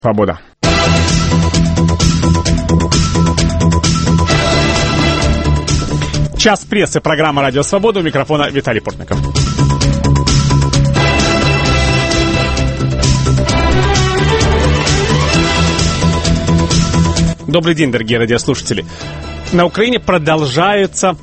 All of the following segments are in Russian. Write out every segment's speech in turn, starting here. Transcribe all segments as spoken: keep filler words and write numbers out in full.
Свобода. Час прессы. Программа «Радио Свобода». У микрофона Виталий Портников. Добрый день, дорогие радиослушатели. На Украине продолжаются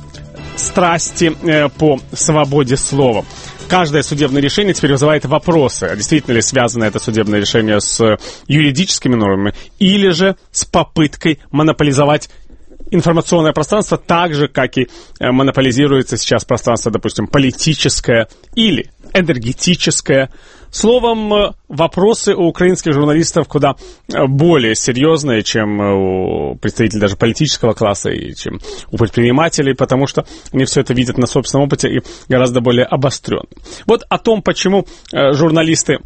страсти по свободе слова. Каждое судебное решение теперь вызывает вопросы, а действительно ли связано это судебное решение с юридическими нормами или же с попыткой монополизовать информационное пространство так же, как и монополизируется сейчас пространство, допустим, политическое или энергетическое. Словом, вопросы у украинских журналистов куда более серьезные, чем у представителей даже политического класса и чем у предпринимателей, потому что они все это видят на собственном опыте и гораздо более обостренно. Вот о том, почему журналисты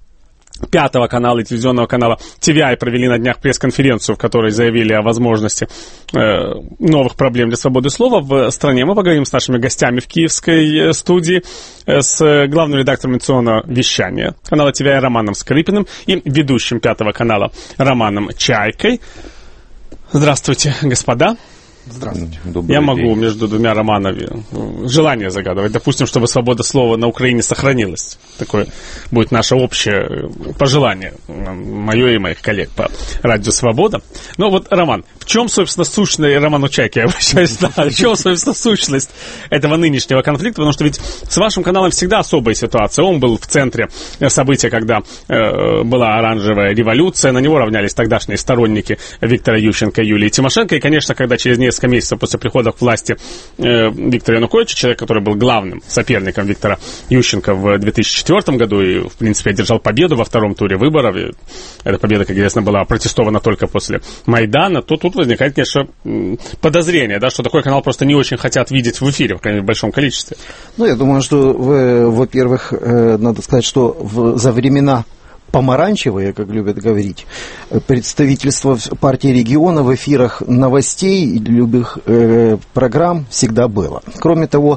Пятого канала и телевизионного канала Ти Ви Ай провели на днях пресс-конференцию, в которой заявили о возможности э, новых проблем для свободы слова в стране. Мы поговорим с нашими гостями в киевской студии, э, с главным редактором информационного вещания канала Ти Ви Ай Романом Скрипиным и ведущим Пятого канала Романом Чайкой. Здравствуйте, господа. Здравствуйте. Добрый Я могу день. Между двумя Романами желание загадывать. Допустим, чтобы свобода слова на Украине сохранилась. Такое будет наше общее пожелание, мое и моих коллег по радио «Свобода». Ну вот, Роман, в чем, собственно, сущность, Роману Чайке, я обращаюсь, да, в чем, собственно, сущность этого нынешнего конфликта? Потому что ведь с вашим каналом всегда особая ситуация. Он был в центре события, когда э, была оранжевая революция. На него равнялись тогдашние сторонники Виктора Ющенко и Юлии Тимошенко. И, конечно, когда через несколько месяцев после прихода к власти э, Виктора Януковича, человек, который был главным соперником Виктора Ющенко в две тысячи четвёртом году и, в принципе, одержал победу во втором туре выборов, и эта победа, как известно, была протестована только после Майдана, то тут возникает, конечно, подозрение, да, что такой канал просто не очень хотят видеть в эфире, в крайней мере, в большом количестве. Ну, я думаю, что, во-первых, надо сказать, что в, за времена помаранчевые, как любят говорить, представительство партии региона в эфирах новостей и любых э, программ всегда было. Кроме того,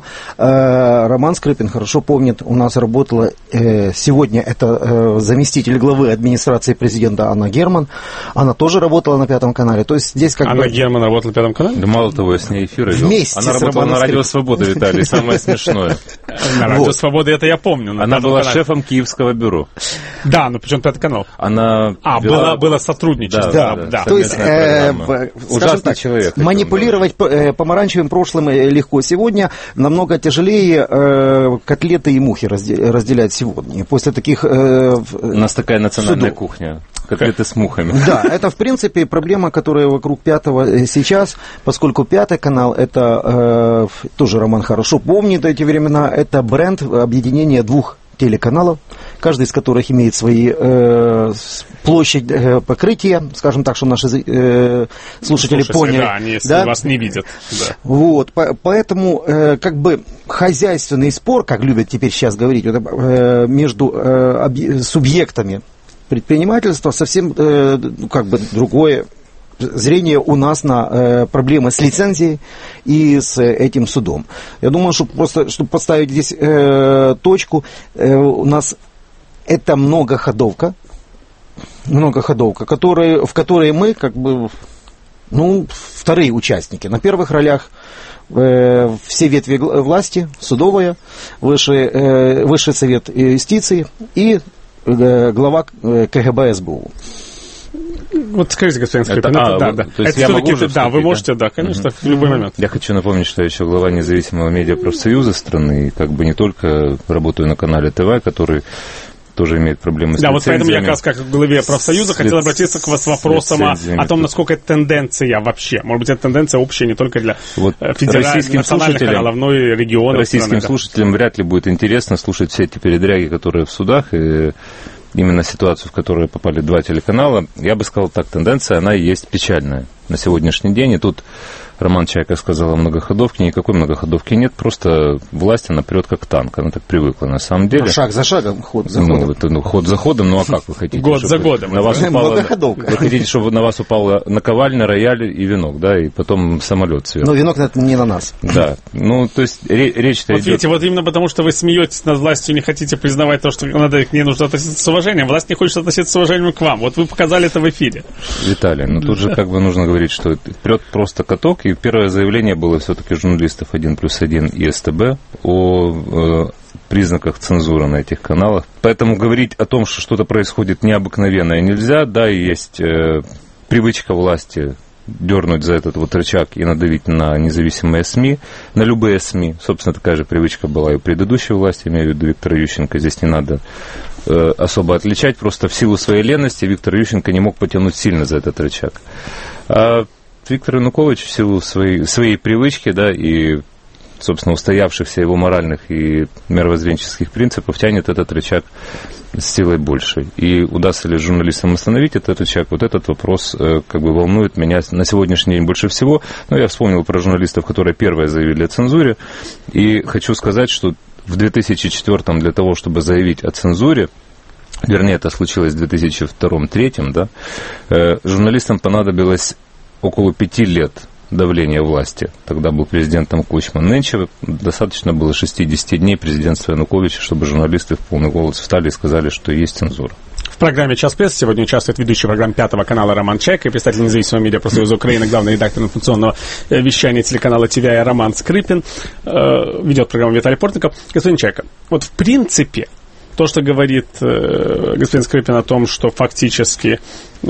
э, Роман Скрипин хорошо помнит, у нас работала э, сегодня это э, заместитель главы администрации президента Анна Герман. Она тоже работала на Пятом канале. То есть здесь как Анна бы... Герман работала на Пятом канале? Да мало того, я с ней эфиры вел. Вместе Она работала на радио «Свобода», Виталий, самое смешное. На радио «Свобода» это я помню. Она была шефом Киевского бюро. Да, но причем Пятый канал. Она а, вела... было, было сотрудничество. Да, да, да. То есть, э, скажем так, человек, манипулировать помаранчевым прошлым легко сегодня, намного тяжелее э, котлеты и мухи разделять сегодня. После таких... Э, У нас такая национальная судов. кухня. Котлеты с мухами. Да, это, в принципе, проблема, которая вокруг Пятого сейчас, поскольку Пятый канал, это, э, тоже Роман хорошо помнит эти времена, это бренд объединения двух телеканалов, каждый из которых имеет свои э, площадь э, покрытия, скажем так, что наши э, слушатели Слушайте, поняли. Да, они если да? вас не видят. Да. Вот, по, поэтому э, как бы хозяйственный спор, как любят теперь сейчас говорить, это, э, между э, объ... субъектами предпринимательства совсем э, как бы другое зрение у нас на э, проблемы с лицензией и с э, этим судом. Я думаю, что просто, чтобы поставить здесь э, точку, э, у нас это многоходовка, многоходовка, которые, в которой мы как бы, ну, вторые участники. На первых ролях э, все ветви власти, судовая, высший, э, высший совет юстиции и э, глава э, Ка Гэ Бэ Эс Бэ У. Вот скажите, господин Скрипин, это, это, а, да, вот, да. То есть это я могу уже да, вы можете, да, конечно, угу. в любой момент. Я хочу напомнить, что я еще глава независимого медиапрофсоюза страны, и как бы не только работаю на канале Тэ Вэ, который тоже имеет проблемы с да, лицензиями. вот поэтому я как раз как в главе профсоюза хотел обратиться к вас с вопросом о, о том, насколько это тенденция вообще. Может быть, это тенденция общая не только для вот федеральных, национальных каналов, но и регионов. Российским страны, слушателям да. вряд ли будет интересно слушать все эти передряги, которые в судах, и именно ситуацию, в которую попали два телеканала. Я бы сказал так, тенденция, она и есть печальная на сегодняшний день. И тут Роман Чайка сказал о многоходовке. Никакой многоходовки нет, просто власть, она прет как танк, она так привыкла на самом деле. Ну, шаг за шагом, ход за ну, ходом. Это, ну, ход за ходом, ну а как вы хотите? Год за годом. На вас упало, Многоходовка. вы хотите, чтобы на вас упала наковальня, рояль и венок, да, и потом самолет сверху. Но венок это не на нас. Да, ну, то есть речь-то Вот идет... видите, вот именно потому, что вы смеетесь над властью и не хотите признавать то, что надо, к ней нужно относиться с уважением, власть не хочет относиться с уважением к вам. Вот вы показали это в эфире. Виталий, ну тут же как бы нужно говорить, что прет просто каток, и первое заявление было все-таки журналистов один плюс один и СТБ о э, признаках цензуры на этих каналах. Поэтому говорить о том, что что-то происходит необыкновенное, нельзя. Да, и есть э, привычка власти дернуть за этот вот рычаг и надавить на независимые СМИ, на любые СМИ. Собственно, такая же привычка была и у предыдущей власти, имею в виду Виктора Ющенко. Здесь не надо э, особо отличать. Просто в силу своей ленности Виктор Ющенко не мог потянуть сильно за этот рычаг. А Виктор Янукович в силу своей, своей привычки, да, и, собственно, устоявшихся его моральных и мировоззренческих принципов, тянет этот рычаг с силой большей. И удастся ли журналистам остановить этот рычаг, вот этот вопрос как бы волнует меня на сегодняшний день больше всего. Но я вспомнил про журналистов, которые первые заявили о цензуре, и хочу сказать, что в две тысячи четвёртом для того, чтобы заявить о цензуре, вернее, это случилось в две тысячи втором — две тысячи третьем, да, журналистам понадобилось около пяти лет давления власти. Тогда был президентом Кучма. Нынче достаточно было шестьдесят дней президентства Януковича, чтобы журналисты в полный голос встали и сказали, что есть цензура. В программе «Час прессы» сегодня участвует ведущий программ Пятого канала Роман Чайка и представитель независимого медиапрофсоюза Украины, главный редактор информационного вещания телеканала ТВ Роман Скрипин. Ведет программу Виталий Портников. Господин Чайка, вот в принципе то, что говорит э, господин Скрипин о том, что фактически э,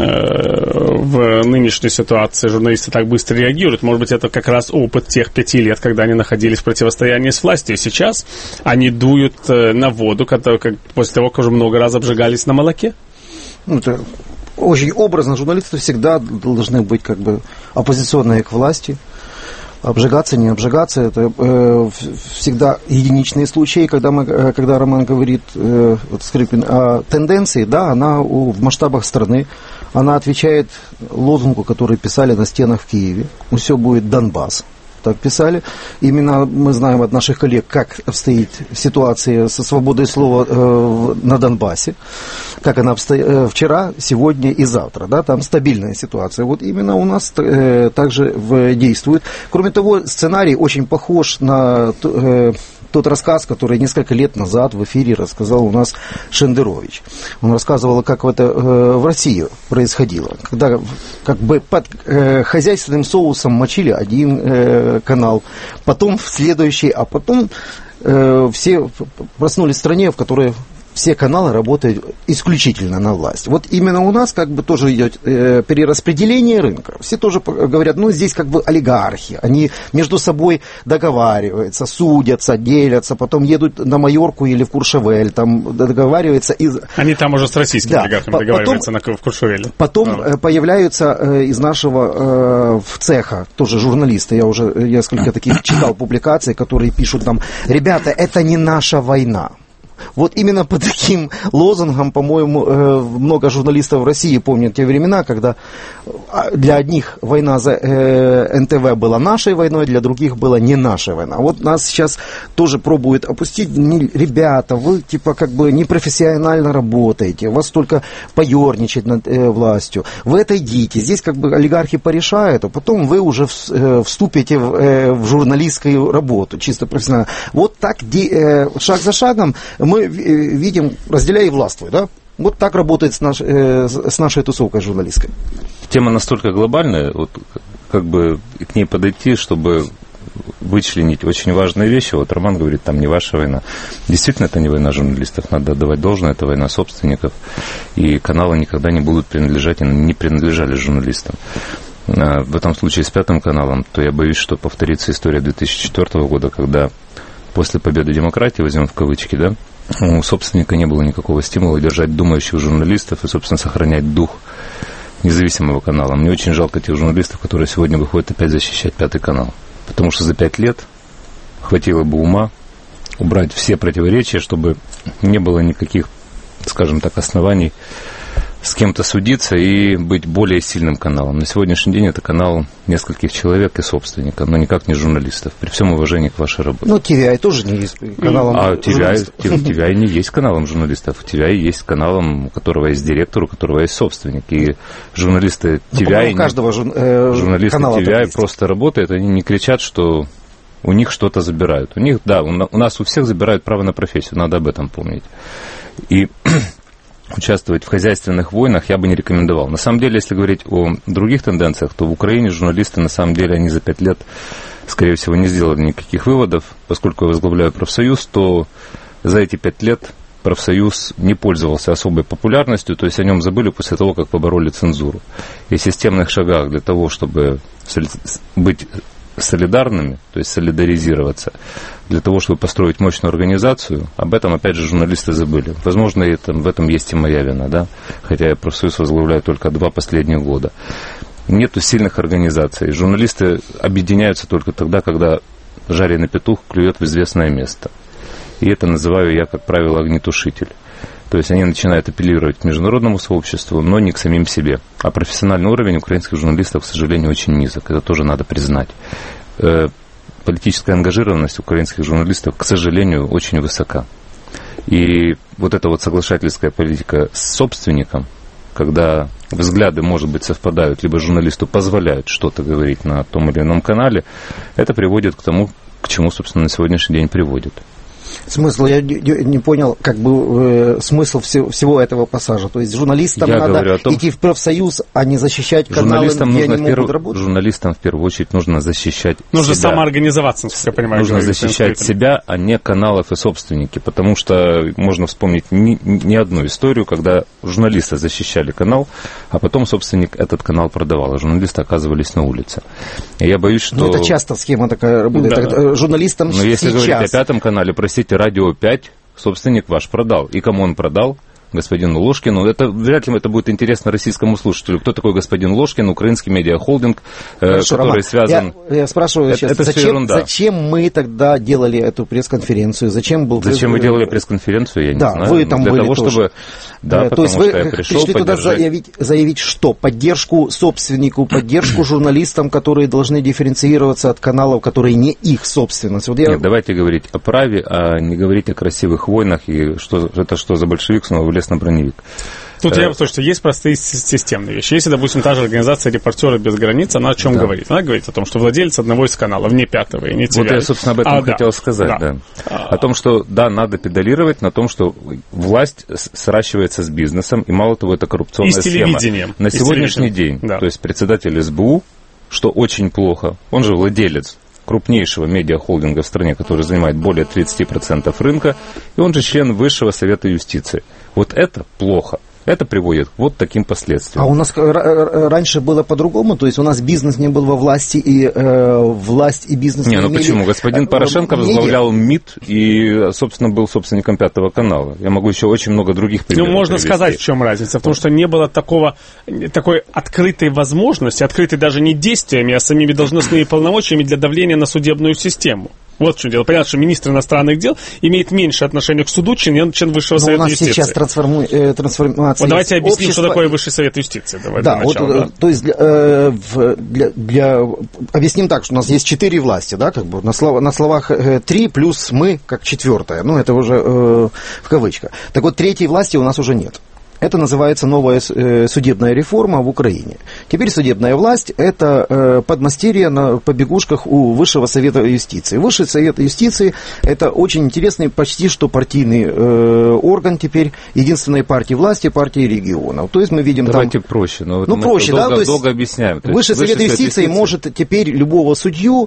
в нынешней ситуации журналисты так быстро реагируют, может быть, это как раз опыт тех пяти лет, когда они находились в противостоянии с властью. И сейчас они дуют э, на воду, когда, как, после того, как уже много раз обжигались на молоке. Ну, это очень образно. Журналисты всегда должны быть как бы оппозиционные к власти. Обжигаться, не обжигаться, это э, всегда единичные случаи, когда, мы, э, когда Роман говорит, э, вот Скрипин, о тенденции, да, она у, в масштабах страны, она отвечает лозунгу, который писали на стенах в Киеве, все будет Донбасс. Так писали. Именно мы знаем от наших коллег, как обстоит ситуация со свободой слова э, на Донбассе, как она обстоит э, вчера, сегодня и завтра. Да, там стабильная ситуация. Вот именно у нас э, также в, действует. Кроме того, сценарий очень похож на э, тот рассказ, который несколько лет назад в эфире рассказал у нас Шендерович. Он рассказывал, как это э, в России происходило. Когда как бы под э, хозяйственным соусом мочили один э, канал, потом в следующий, а потом э, все проснулись в стране, в которой все каналы работают исключительно на власть. Вот именно у нас как бы тоже идет э, перераспределение рынка. Все тоже говорят, ну здесь как бы олигархи, они между собой договариваются, судятся, делятся, потом едут на Майорку или в Куршевель, там договариваются. И... Они там уже с российскими да, олигархами по- договариваются потом, на, в Куршевеле. Потом а. появляются э, из нашего э, цеха, тоже журналисты, я уже несколько таких читал публикаций, которые пишут нам, ребята, это не наша война. Вот именно по таким лозунгам, по-моему, много журналистов в России помнят те времена, когда для одних война за эн тэ вэ была нашей войной, для других была не наша война. Вот нас сейчас тоже пробуют опустить. Ребята, вы типа как бы непрофессионально работаете, вас только поерничать над э, властью. Вы отойдите, здесь как бы олигархи порешают, а потом вы уже в, вступите в, э, в журналистскую работу, чисто профессионально. Вот так, э, шаг за шагом мы видим, разделяй и властвуй, да? Вот так работает с, наш, э, с нашей тусовкой журналистской. Тема настолько глобальная, вот как бы к ней подойти, чтобы вычленить очень важные вещи. Вот Роман говорит, там не ваша война. Действительно, это не война журналистов, надо отдавать должное, это война собственников. И каналы никогда не будут принадлежать и не принадлежали журналистам. В этом случае с Пятым каналом, то я боюсь, что повторится история две тысячи четвёртого года, когда после победы демократии, возьмем в кавычки, да, у собственника не было никакого стимула держать думающих журналистов и, собственно, сохранять дух независимого канала. Мне очень жалко тех журналистов, которые сегодня выходят опять защищать Пятый канал. Потому что за пять лет хватило бы ума убрать все противоречия, чтобы не было никаких, скажем так, оснований с кем-то судиться и быть более сильным каналом. На сегодняшний день это канал нескольких человек и собственников, но никак не журналистов, при всем уважении к вашей работе. Ну, ти ви ай тоже не есть каналом а журналистов. ти ви ай не есть каналом журналистов. ти ви ай есть каналом, у которого есть директор, у которого есть собственник. И журналисты ти ви ай... Ну, каждого жур... э, журналисты ти ви ай просто работают, они не кричат, что у них что-то забирают. У них, да, у нас у всех забирают право на профессию, надо об этом помнить. И... участвовать в хозяйственных войнах я бы не рекомендовал. На самом деле, если говорить о других тенденциях, то в Украине журналисты, на самом деле, они за пять лет, скорее всего, не сделали никаких выводов. Поскольку я возглавляю профсоюз, то за эти пять лет профсоюз не пользовался особой популярностью, то есть о нем забыли после того, как побороли цензуру. И в системных шагах для того, чтобы быть солидарными, то есть солидаризироваться, для того, чтобы построить мощную организацию, об этом, опять же, журналисты забыли. Возможно, это, в этом есть и моя вина, да, хотя я профсоюз возглавляю только два последних года. Нету сильных организаций. Журналисты объединяются только тогда, когда жареный петух клюет в известное место. И это называю я, как правило, огнетушитель. То есть они начинают апеллировать к международному сообществу, но не к самим себе. А профессиональный уровень украинских журналистов, к сожалению, очень низок. Это тоже надо признать. Политическая ангажированность украинских журналистов, к сожалению, очень высока. И вот эта вот соглашательская политика с собственником, когда взгляды, может быть, совпадают, либо журналисту позволяют что-то говорить на том или ином канале, это приводит к тому, к чему, собственно, на сегодняшний день приводит. Смысл, я не понял, как бы, э, смысл всего, всего этого пассажа. То есть журналистам я надо том, идти в профсоюз, а не защищать каналы, где они могут перв... работать? Журналистам в первую очередь нужно защищать Нужно себя. самоорганизоваться, насколько я понимаю. Нужно защищать себя, а не каналов и собственники. Потому что можно вспомнить не, не одну историю, когда журналисты защищали канал, а потом собственник этот канал продавал, а журналисты оказывались на улице. И я боюсь, что... Ну, это часто схема такая работает. Да, да. Журналистам Но если сейчас... говорить о пятом канале, простите, Радио пять, собственник ваш продал. И кому он продал? Господину Ложкину. Это вряд ли это будет интересно российскому слушателю. Кто такой господин Ложкин? Украинский медиахолдинг, Хорошо, который Роман, связан... Я, я спрашиваю это, сейчас, это зачем, зачем мы тогда делали эту пресс-конференцию? Зачем был... Зачем вы делали пресс-конференцию, я не да, знаю. Вы там Для были того, тоже. чтобы... Да, То есть вы что я пришел пришли туда поддержать... заявить, заявить что? Поддержку собственнику, поддержку журналистам, которые должны дифференцироваться от каналов, которые не их собственность. Вот я... Нет, давайте говорить о праве, а не говорить о красивых войнах и что это что за большевик снова влез на броневик. Тут я слушайте, есть простые системные вещи. Если, допустим, та же организация «Репортеры без границ», она о чем да. говорит? Она говорит о том, что владелец одного из каналов, не пятого и не ти ви ай. Вот я, собственно, об этом а, хотел да. сказать. Да. Да. А... О том, что, да, надо педалировать на том, что власть сращивается с бизнесом, и мало того, это коррупционная и с схема. На и сегодняшний день, да. то есть председатель эс бэ у, что очень плохо, он же владелец крупнейшего медиахолдинга в стране, который занимает более тридцать процентов рынка, и он же член Высшего совета юстиции. Вот это плохо. Это приводит к вот таким последствиям. А у нас раньше было по-другому, то есть у нас бизнес не был во власти, и э, власть и бизнес не, не ну имели... почему? Господин Порошенко возглавлял МИД и, собственно, был собственником Пятого канала. Я могу еще очень много других примеров Ну, можно привести. сказать, в чем разница. В том, что не было такого, такой открытой возможности, открытой даже не действиями, а самими должностными полномочиями для давления на судебную систему. Вот в чем дело. Понятно, что министр иностранных дел имеет меньше отношения к суду, чем, чем Высшего Но совета у нас юстиции. сейчас трансформи... трансформация. Вот давайте объясним, общества... что такое Высший совет юстиции. Давай да, вот, начала, да, то есть э, в, для, для... объясним так, что у нас есть четыре власти, да, как бы на, слов... на словах э, три плюс мы как четвертая. Ну, это уже э, в кавычках. Так вот, третьей власти у нас уже нет. Это называется новая э, судебная реформа в Украине. Теперь судебная власть – это э, подмастерье на побегушках у Высшего совета юстиции. Высший совет юстиции – это очень интересный, почти что партийный э, орган теперь единственной партии власти, партии регионов. То есть мы видим Давайте там... проще. Но ну, мы проще, долго, да? То есть долго объясняем. То Высший совет юстиции, юстиции может теперь любого судью...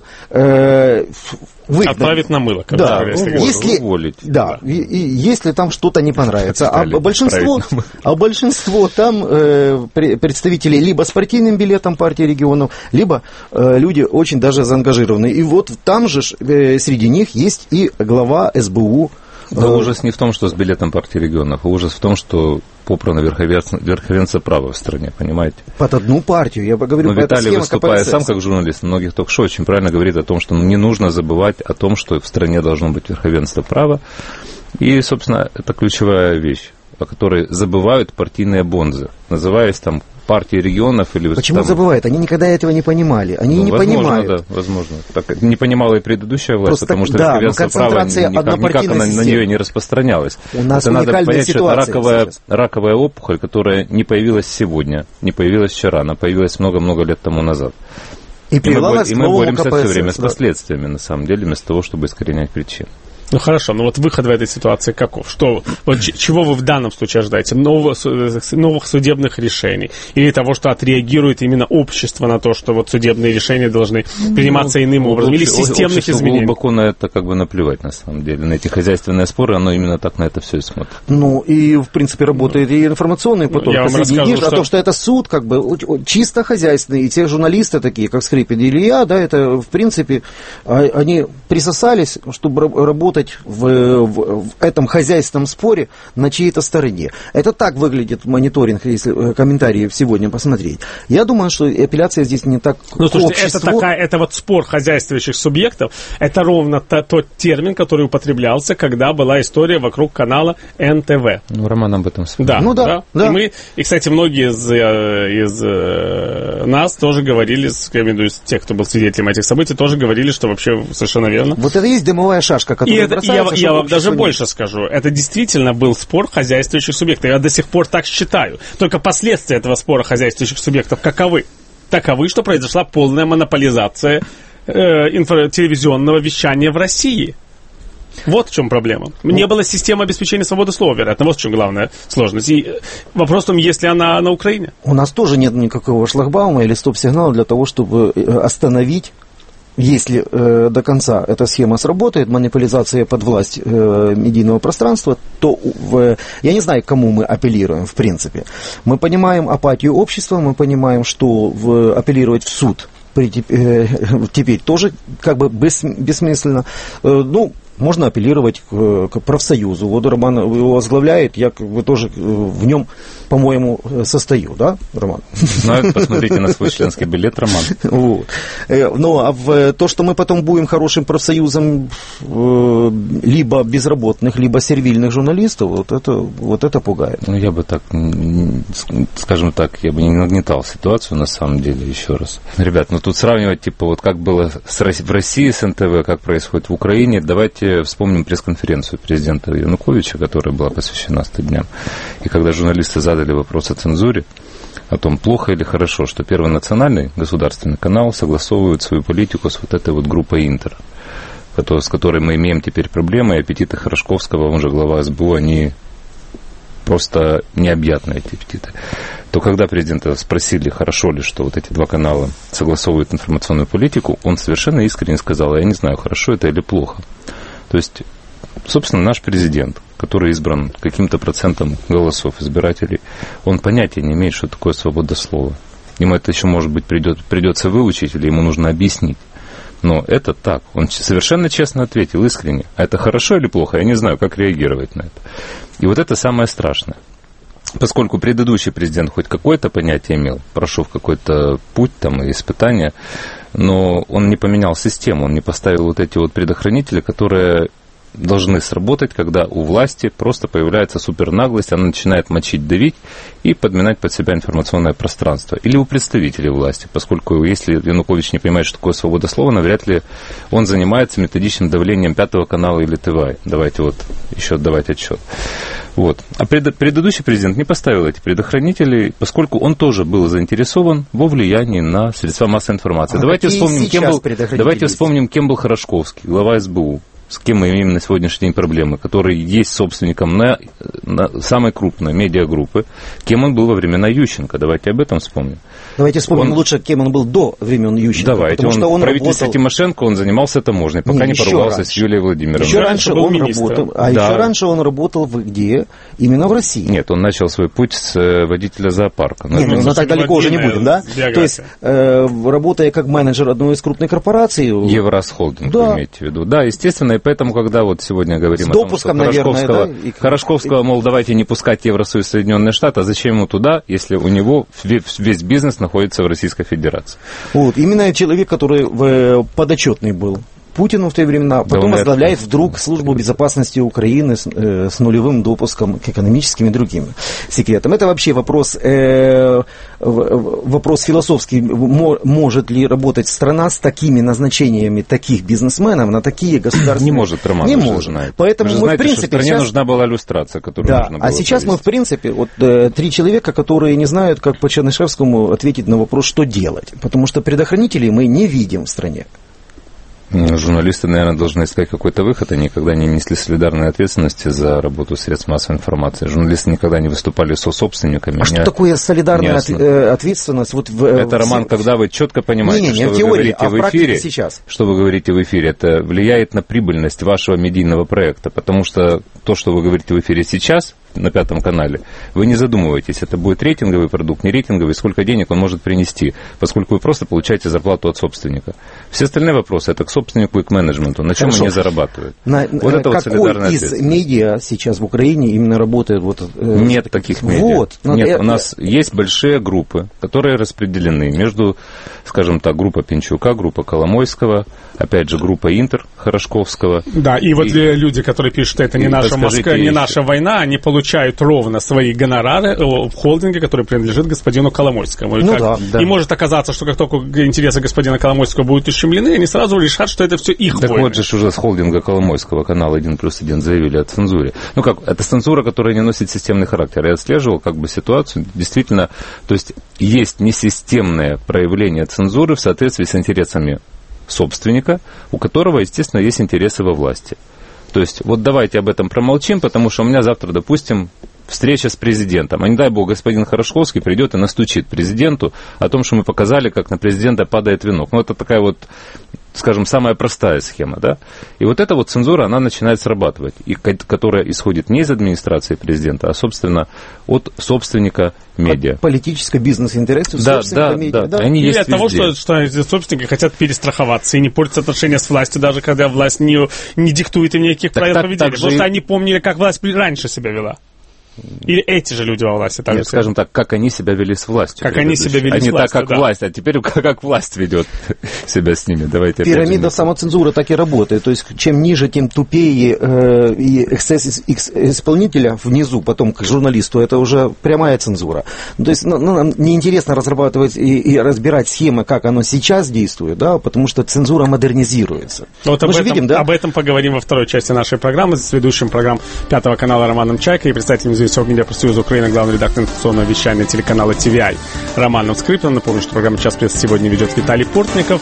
Э, выгнать. Отправить на мыло. Да, говоря, если, если, уволить. Да, да. И, и, если там что-то не понравится. А большинство, а большинство там э, представителей либо с партийным билетом партии регионов, либо э, люди очень даже заангажированные. И вот там же э, среди них есть и глава эс бэ у. Да, ужас не в том, что с билетом партии регионов, а ужас в том, что попрано верховенство, верховенство права в стране, понимаете? Под одну партию, я бы говорю, но Виталий, выступая сам как журналист, на многих ток-шоу очень правильно говорит о том, что не нужно забывать о том, что в стране должно быть верховенство права. И, собственно, это ключевая вещь. о которой забывают партийные бонзы, называясь там партии регионов или... Почему там... забывают? Они никогда этого не понимали. Они ну, не возможно, понимают. Да, возможно. Так, не понимала и предыдущая власть, Просто потому так, что да, верховенство права никак, никак она, на нее не распространялась. У нас это уникальная надо понять, ситуация. Что это раковая, раковая опухоль, которая не появилась сегодня, не появилась вчера, она появилась много-много лет тому назад. И, и мы, и мы боремся КПСС, все время да. с последствиями, на самом деле, вместо того, чтобы искоренять причины. Ну хорошо, но вот выход в этой ситуации каков? Что, вот, чего вы в данном случае ожидаете? Новых, новых судебных решений? Или того, что отреагирует именно общество на то, что вот судебные решения должны приниматься ну, иным образом? Или системных изменений? Глубоко на это как бы наплевать, на самом деле. На эти хозяйственные споры, оно именно так на это все и смотрит. Ну, и, в принципе, работает и информационный поток. Я вам расскажу, что... о том, что это суд, как бы, чисто хозяйственный. И те журналисты такие, как Скрипин и Илья, да, это, в принципе, они присосались, чтобы работать В, в, в этом хозяйственном споре на чьей-то стороне. Это так выглядит мониторинг, если комментарии сегодня посмотреть. Я думаю, что апелляция здесь не так ну, слушайте, это, такая, это вот спор хозяйствующих субъектов, это ровно та, тот термин, который употреблялся, когда была история вокруг канала эн тэ вэ. Ну, Роман об этом вспомнил. Да, ну, да, да. да. И, мы, и, кстати, многие из, из нас тоже говорили, я имею в виду, те, кто был свидетелем этих событий, тоже говорили, что вообще совершенно верно. Вот это и есть дымовая шашка, которая и Я, я вам даже не... больше скажу. Это действительно был спор хозяйствующих субъектов. Я до сих пор так считаю. Только последствия этого спора хозяйствующих субъектов каковы? Таковы, что произошла полная монополизация э, инфо- телевизионного вещания в России. Вот в чем проблема. Не было системы обеспечения свободы слова, вероятно. Вот в чем главная сложность. И вопрос в том, есть ли она на Украине. У нас тоже нет никакого шлагбаума или стоп-сигнала для того, чтобы остановить. Если э, до конца эта схема сработает, монополизация под власть э, медийного пространства, то в, я не знаю, к кому мы апеллируем, в принципе. Мы понимаем апатию общества, мы понимаем, что в, апеллировать в суд при, э, теперь тоже как бы бес, бессмысленно. Э, ну, можно апеллировать к, к профсоюзу. Вот Роман его возглавляет, я как бы тоже в нем, по-моему, состою, да, Роман? Знаю, посмотрите на свой членский билет, Роман. Вот. Ну, а в то, что мы потом будем хорошим профсоюзом либо безработных, либо сервильных журналистов, вот это, вот это пугает. Ну, я бы так, скажем так, я бы не нагнетал ситуацию, на самом деле, еще раз. Ребят, ну тут сравнивать, типа, вот как было в России с эн тэ вэ, как происходит в Украине, давайте вспомним пресс-конференцию президента Януковича, которая была посвящена ста дням. И когда журналисты задали вопрос о цензуре, о том, плохо или хорошо, что Первый национальный государственный канал согласовывает свою политику с вот этой вот группой Интер, с которой мы имеем теперь проблемы, и аппетиты Хорошковского, он же глава эс бэ у, они просто необъятны, эти аппетиты. То когда президента спросили, хорошо ли, что вот эти два канала согласовывают информационную политику, он совершенно искренне сказал, я не знаю, хорошо это или плохо. То есть, собственно, наш президент, который избран каким-то процентом голосов избирателей, он понятия не имеет, что такое свобода слова. Ему это еще, может быть, придет, придется выучить, или ему нужно объяснить. Но это так. Он совершенно честно ответил, искренне. А это хорошо или плохо? Я не знаю, как реагировать на это. И вот это самое страшное. Поскольку предыдущий президент хоть какое-то понятие имел, прошел в какой-то путь там и испытания, но он не поменял систему, он не поставил вот эти вот предохранители, которые должны сработать, когда у власти просто появляется супернаглость, она начинает мочить, давить и подминать под себя информационное пространство. Или у представителей власти, поскольку если Янукович не понимает, что такое свобода слова, навряд ли он занимается методичным давлением Пятого канала или тэ вэ. Давайте вот еще отдавать отчет. Вот. А пред, предыдущий президент не поставил эти предохранители, поскольку он тоже был заинтересован во влиянии на средства массовой информации. А давайте, вспомним, кем был, давайте вспомним, кем был Хорошковский, глава эс бэ у. С кем мы имеем на сегодняшний день проблемы, который есть собственником на, на самой крупной медиагруппы, кем он был во времена Ющенко. Давайте об этом вспомним. Давайте вспомним он... лучше, кем он был до времен Ющенко. Давайте, потому он, что он в правительстве работал... Тимошенко он занимался таможней, пока не, не поругался раньше. С Юлией Владимировной. Еще раньше он работал, а да. еще раньше он работал в, где? Именно в России. Нет, он начал свой путь с водителя зоопарка. Нет, ну, так далеко уже не будем, да? Биография. То есть, э, работая как менеджер одной из крупных корпораций... Евросхолдинг, да. вы имеете в виду. Да, естественно, и поэтому, когда вот сегодня говорим с о том, что Хорошковского, да? и... Хорошковского, мол, давайте не пускать Евросоюз, Соединенные Штаты, а зачем ему туда, если у него весь бизнес находится в Российской Федерации? Вот, именно человек, который подотчетный был Путину в те времена, потом да, возглавляет вдруг службу безопасности Украины с, э, с нулевым допуском к экономическим и другим секретам. Это вообще вопрос, э, вопрос философский. Может ли работать страна с такими назначениями таких бизнесменов на такие государственные... Не может, Роман. Не может. Знает. Поэтому мы, знаете, в принципе, что в стране сейчас... нужна была иллюстрация, которую да, нужно было а сейчас провести. мы, в принципе, вот э, три человека, которые не знают, как по Чернышевскому ответить на вопрос, что делать. Потому что предохранителей мы не видим в стране. Журналисты, наверное, должны искать какой-то выход. Они никогда не несли солидарной ответственности за работу средств массовой информации. Журналисты никогда не выступали сособственниками. А что такое солидарная от, э, ответственность? Вот в, это, в... Роман, когда вы четко понимаете, не, не, не, что вы теории, говорите а в, в эфире, сейчас. что вы говорите в эфире, это влияет на прибыльность вашего медийного проекта. Потому что то, что вы говорите в эфире сейчас, на Пятом канале, вы не задумываетесь, это будет рейтинговый продукт, не рейтинговый, сколько денег он может принести, поскольку вы просто получаете зарплату от собственника. Все остальные вопросы, это к собственнику и к менеджменту, на чем Хорошо. они зарабатывают. На, вот это вот солидарная из медиа сейчас в Украине именно работает? Вот, э, Нет таких медиа. Вот. Нет, я, у нас я... есть большие группы, которые распределены между, скажем так, группа Пинчука, группа Коломойского, опять же, группа Интер Хорошковского. Да, и, и вот люди, которые пишут, что это не наша Москва, не наша война, они получают ровно свои гонорары в холдинге, который принадлежит господину Коломойскому. И, ну как, да, да. и может оказаться, что как только интересы господина Коломойского будут ущемлены, они сразу решат, что это все их так войны. Вот же уже с холдинга Коломойского, канал один плюс один, заявили о цензуре. Ну как, это цензура, которая не носит системный характер. Я отслеживал как бы ситуацию, действительно, то есть есть несистемное проявление цензуры в соответствии с интересами собственника, у которого, естественно, есть интересы во власти. То есть, вот давайте об этом промолчим, потому что у меня завтра, допустим, встреча с президентом. А не дай бог, господин Хорошковский придет и настучит президенту о том, что мы показали, как на президента падает венок. Ну, это такая вот, скажем, самая простая схема, да? И вот эта вот цензура, она начинает срабатывать, и, которая исходит не из администрации президента, а, собственно, от собственника медиа. От политического бизнес-интереса да, собственника да, медиа. Да, да, они или есть от того, везде. что, что собственники хотят перестраховаться и не портят отношения с властью, даже когда власть не, не диктует им никаких так, правил так, поведения. Так потому же... что они помнили, как власть раньше себя вела. Или эти же люди во власти? Так Нет, же скажем так, как они себя вели с властью. Как они себя вели а с властью, не так, как да. власть, а теперь как, как власть ведет себя с ними. Давайте Пирамида самоцензуры так и работает. То есть, чем ниже, тем тупее э, и эксцесс исполнителя внизу, потом к журналисту, это уже прямая цензура. То есть, ну, нам неинтересно разрабатывать и, и разбирать схемы, как оно сейчас действует, да, потому что цензура модернизируется. Вот об, Мы этом, видим, да? об этом поговорим во второй части нашей программы с ведущим программ Пятого канала Романом Чайко и представителем независимого медиапрофсоюза Украины, главный редактор информационного вещания телеканала ти ви ай Романом Скрипиным. Напомню, что программу «Час прессы» сегодня ведет Виталий Портников.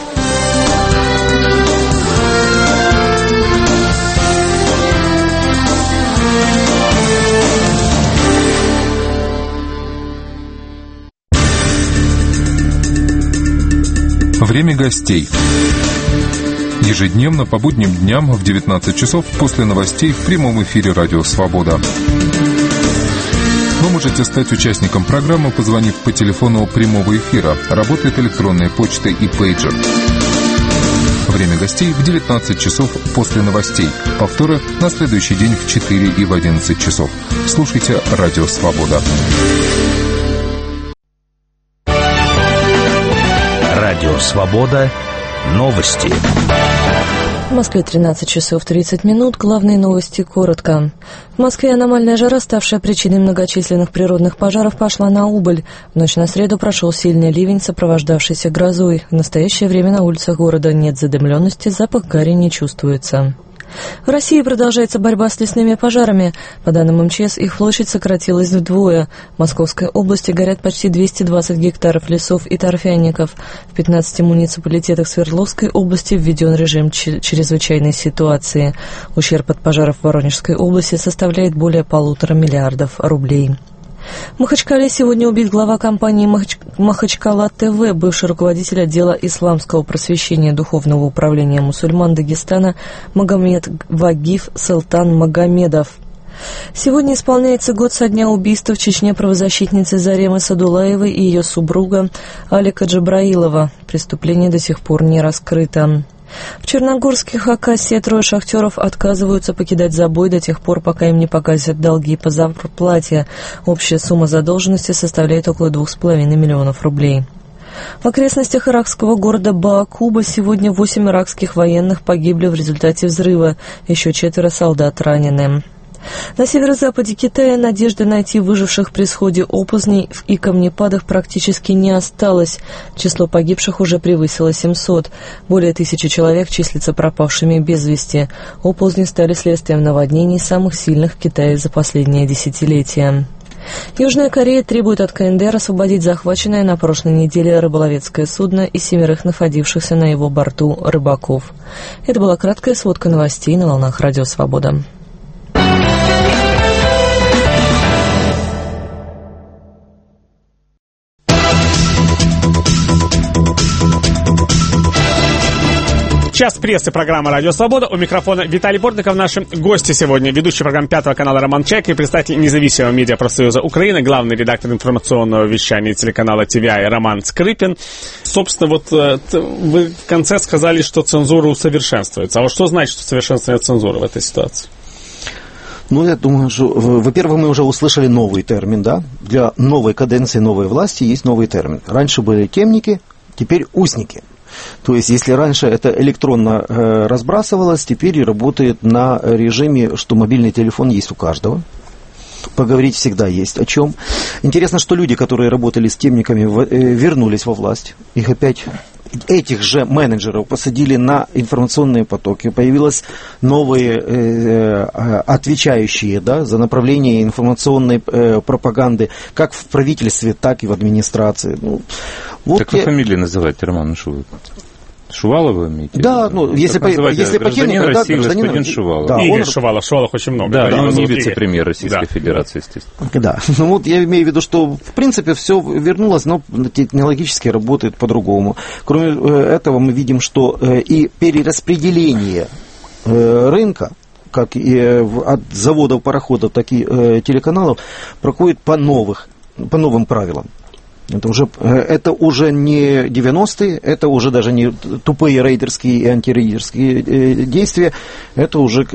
Время гостей. Ежедневно по будним дням в девятнадцать часов после новостей в прямом эфире «Радио Свобода». Вы можете стать участником программы, позвонив по телефону прямого эфира. Работает электронная почта и пейджер. Время гостей в девятнадцать часов после новостей. Повторы на следующий день в четыре и в одиннадцать часов. Слушайте «Радио Свобода». Радио Свобода. Новости. В Москве тринадцать часов тридцать минут. Главные новости коротко. В Москве аномальная жара, ставшая причиной многочисленных природных пожаров, пошла на убыль. В ночь на среду прошел сильный ливень, сопровождавшийся грозой. В настоящее время на улицах города нет задымленности, запах гари не чувствуется. В России продолжается борьба с лесными пожарами. По данным эм че эс, их площадь сократилась вдвое. В Московской области горят почти двести двадцать гектаров лесов и торфяников. В пятнадцати муниципалитетах Свердловской области введен режим чрезвычайной ситуации. Ущерб от пожаров в Воронежской области составляет более полутора миллиардов рублей. В Махачкале сегодня убит глава компании Махач... Махачкала ТВ, бывший руководитель отдела исламского просвещения Духовного управления мусульман Дагестана Магомед Вагиф Султан Магомедов. Сегодня исполняется год со дня убийства в Чечне правозащитницы Заремы Садулаевой и ее супруга Алика Джабраилова. Преступление до сих пор не раскрыто. В Черногорске Хакасии трое шахтеров отказываются покидать забой до тех пор, пока им не погасят долги по зарплате. Общая сумма задолженности составляет около двух с половиной миллионов рублей. В окрестностях иракского города Баакуба сегодня восемь иракских военных погибли в результате взрыва, еще четверо солдат ранены. На северо-западе Китая надежды найти выживших при сходе оползней и камнепадах практически не осталось. Число погибших уже превысило семьсот. Более тысячи человек числятся пропавшими без вести. Оползни стали следствием наводнений, самых сильных в Китае за последние десятилетия. Южная Корея требует от КНДР освободить захваченное на прошлой неделе рыболовецкое судно и семерых находившихся на его борту рыбаков. Это была краткая сводка новостей на волнах Радио Свобода. Час прессы, программа «Радио Свобода». У микрофона Виталий Бортников. Наши гости сегодня. Ведущий программы Пятого канала Роман Чайка и представитель независимого медиапрофсоюза Украины, главный редактор информационного вещания телеканала ти ви ай Роман Скрипин. Собственно, вот вы в конце сказали, что цензура усовершенствуется. А вот что значит усовершенствование цензуры в этой ситуации? Ну, я думаю, что, во-первых, мы уже услышали новый термин, да? Для новой каденции, новой власти есть новый термин. Раньше были темники, теперь узники. То есть, если раньше это электронно э, разбрасывалось, теперь работает на режиме, что мобильный телефон есть у каждого. Поговорить всегда есть о чем. Интересно, что люди, которые работали с темниками, в, э, вернулись во власть. Их опять, этих же менеджеров посадили на информационные потоки. Появились новые э, отвечающие, да, за направление информационной э, пропаганды, как в правительстве, так и в администрации. Ну, вот так вы я... фамилии называете, Роман Шувалов? Шувалова имеете? Да, ну, если по, если по теме, гражданин да, России, гражданин... господин Шувалов. Да, Игорь он... Шувалов, Шувалов очень много. Да, да, он не Игорь. вице-премьер Российской да. Федерации, естественно. Да, ну вот я имею в виду, что в принципе все вернулось, но технологически работает по-другому. Кроме этого мы видим, что и перераспределение рынка, как и от заводов, пароходов, так и телеканалов, проходит по новых, по новым правилам. Это уже, это уже не девяностые, это уже даже не тупые рейдерские и антирейдерские действия, это уже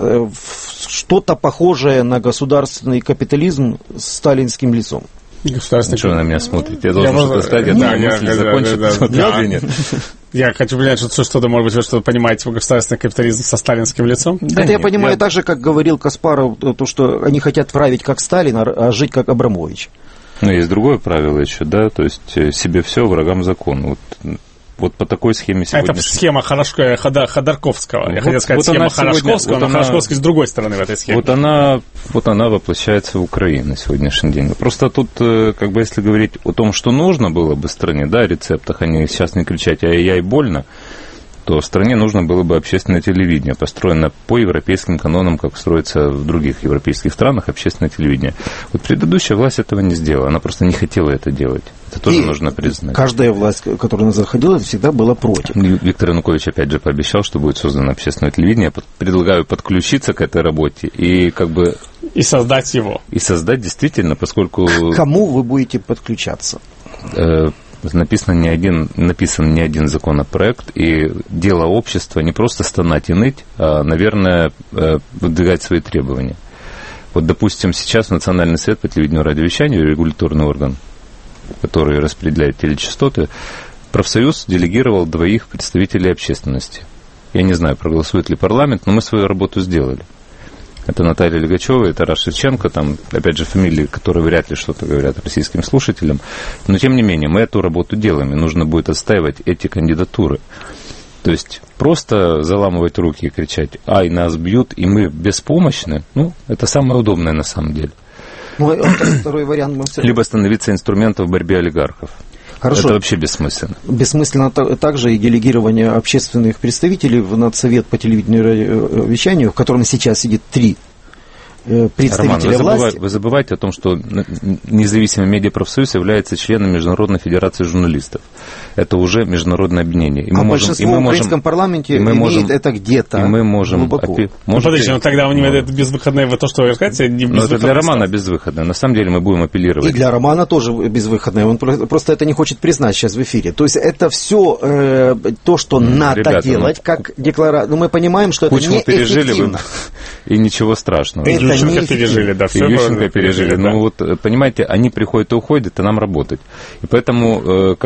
что-то похожее на государственный капитализм с сталинским лицом. Государственный... Что вы на меня смотрите? Я должен я что-то сказать, я да, мысль я, закончить, да, да, да. или нет? Я хочу понять, что что-то, может быть, вы что-то понимаете в государственный капитализм со сталинским лицом? Да это нет, я понимаю я... так же, как говорил Каспаров, то, что они хотят править как Сталин, а жить как Абрамович. Ну, есть другое правило еще, да, то есть себе все, врагам закон. Вот, вот по такой схеме сегодня... Это схема Хорошко, Хода, Ходорковского. Я вот, хотел сказать, вот схема Хорошковского, сегодня, но вот Хорошковский с другой стороны в этой схеме. Вот она, вот она воплощается в Украине на сегодняшний день. Просто тут, как бы, если говорить о том, что нужно было бы стране, да, о рецептах, а не сейчас не кричать «ай-яй, больно», то в стране нужно было бы общественное телевидение, построенное по европейским канонам, как строится в других европейских странах общественное телевидение. Вот предыдущая власть этого не сделала, она просто не хотела это делать. Это тоже и нужно признать. Каждая власть, которая заходила, всегда была против. Виктор Янукович опять же пообещал, что будет создано общественное телевидение. Я предлагаю подключиться к этой работе и как бы... И создать его. И создать действительно, поскольку... К кому вы будете подключаться? Написан не один, написан не один законопроект, и дело общества не просто стонать и ныть, а, наверное, выдвигать свои требования. Вот, допустим, сейчас Национальный совет по телевидению и радиовещанию, регуляторный орган, который распределяет телечастоты, профсоюз делегировал двоих представителей общественности. Я не знаю, проголосует ли парламент, но мы свою работу сделали. Это Наталья Легачева, это Тарас Шевченко, там, опять же, фамилии, которые вряд ли что-то говорят российским слушателям. Но, тем не менее, мы эту работу делаем, и нужно будет отстаивать эти кандидатуры. То есть, просто заламывать руки и кричать «Ай, нас бьют, и мы беспомощны», ну, это самое удобное на самом деле. Ну, второй вариант мы все... Либо становиться инструментом в борьбе олигархов. Хорошо. Это вообще бессмысленно. Бессмысленно также и делегирование общественных представителей в Надсовет по телевидению и вещанию, в котором сейчас сидит три представителя Роман, вы власти. Забывайте, вы забываете о том, что независимый медиапрофсоюз является членом Международной федерации журналистов. Это уже международное объединение. И а мы большинство можем, и мы в украинском можем, парламенте мы имеет можем, это где-то и мы можем, глубоко. Опи, ну, подождите, ну тогда у него это безвыходное, вот то, что вы сказали, не безвыходное. Это для Романа безвыходное. На самом деле мы будем апеллировать. И для Романа тоже безвыходное. Он просто это не хочет признать сейчас в эфире. То есть это все э, то, что надо Ребята, делать, ну, как декларация. Но мы понимаем, что это Кучму пережили вы, и ничего страшного. Это не пережили, да, все. И Ющенко пережили. Да. Ну вот, понимаете, они приходят и уходят, и нам работать. И поэтому, как бы,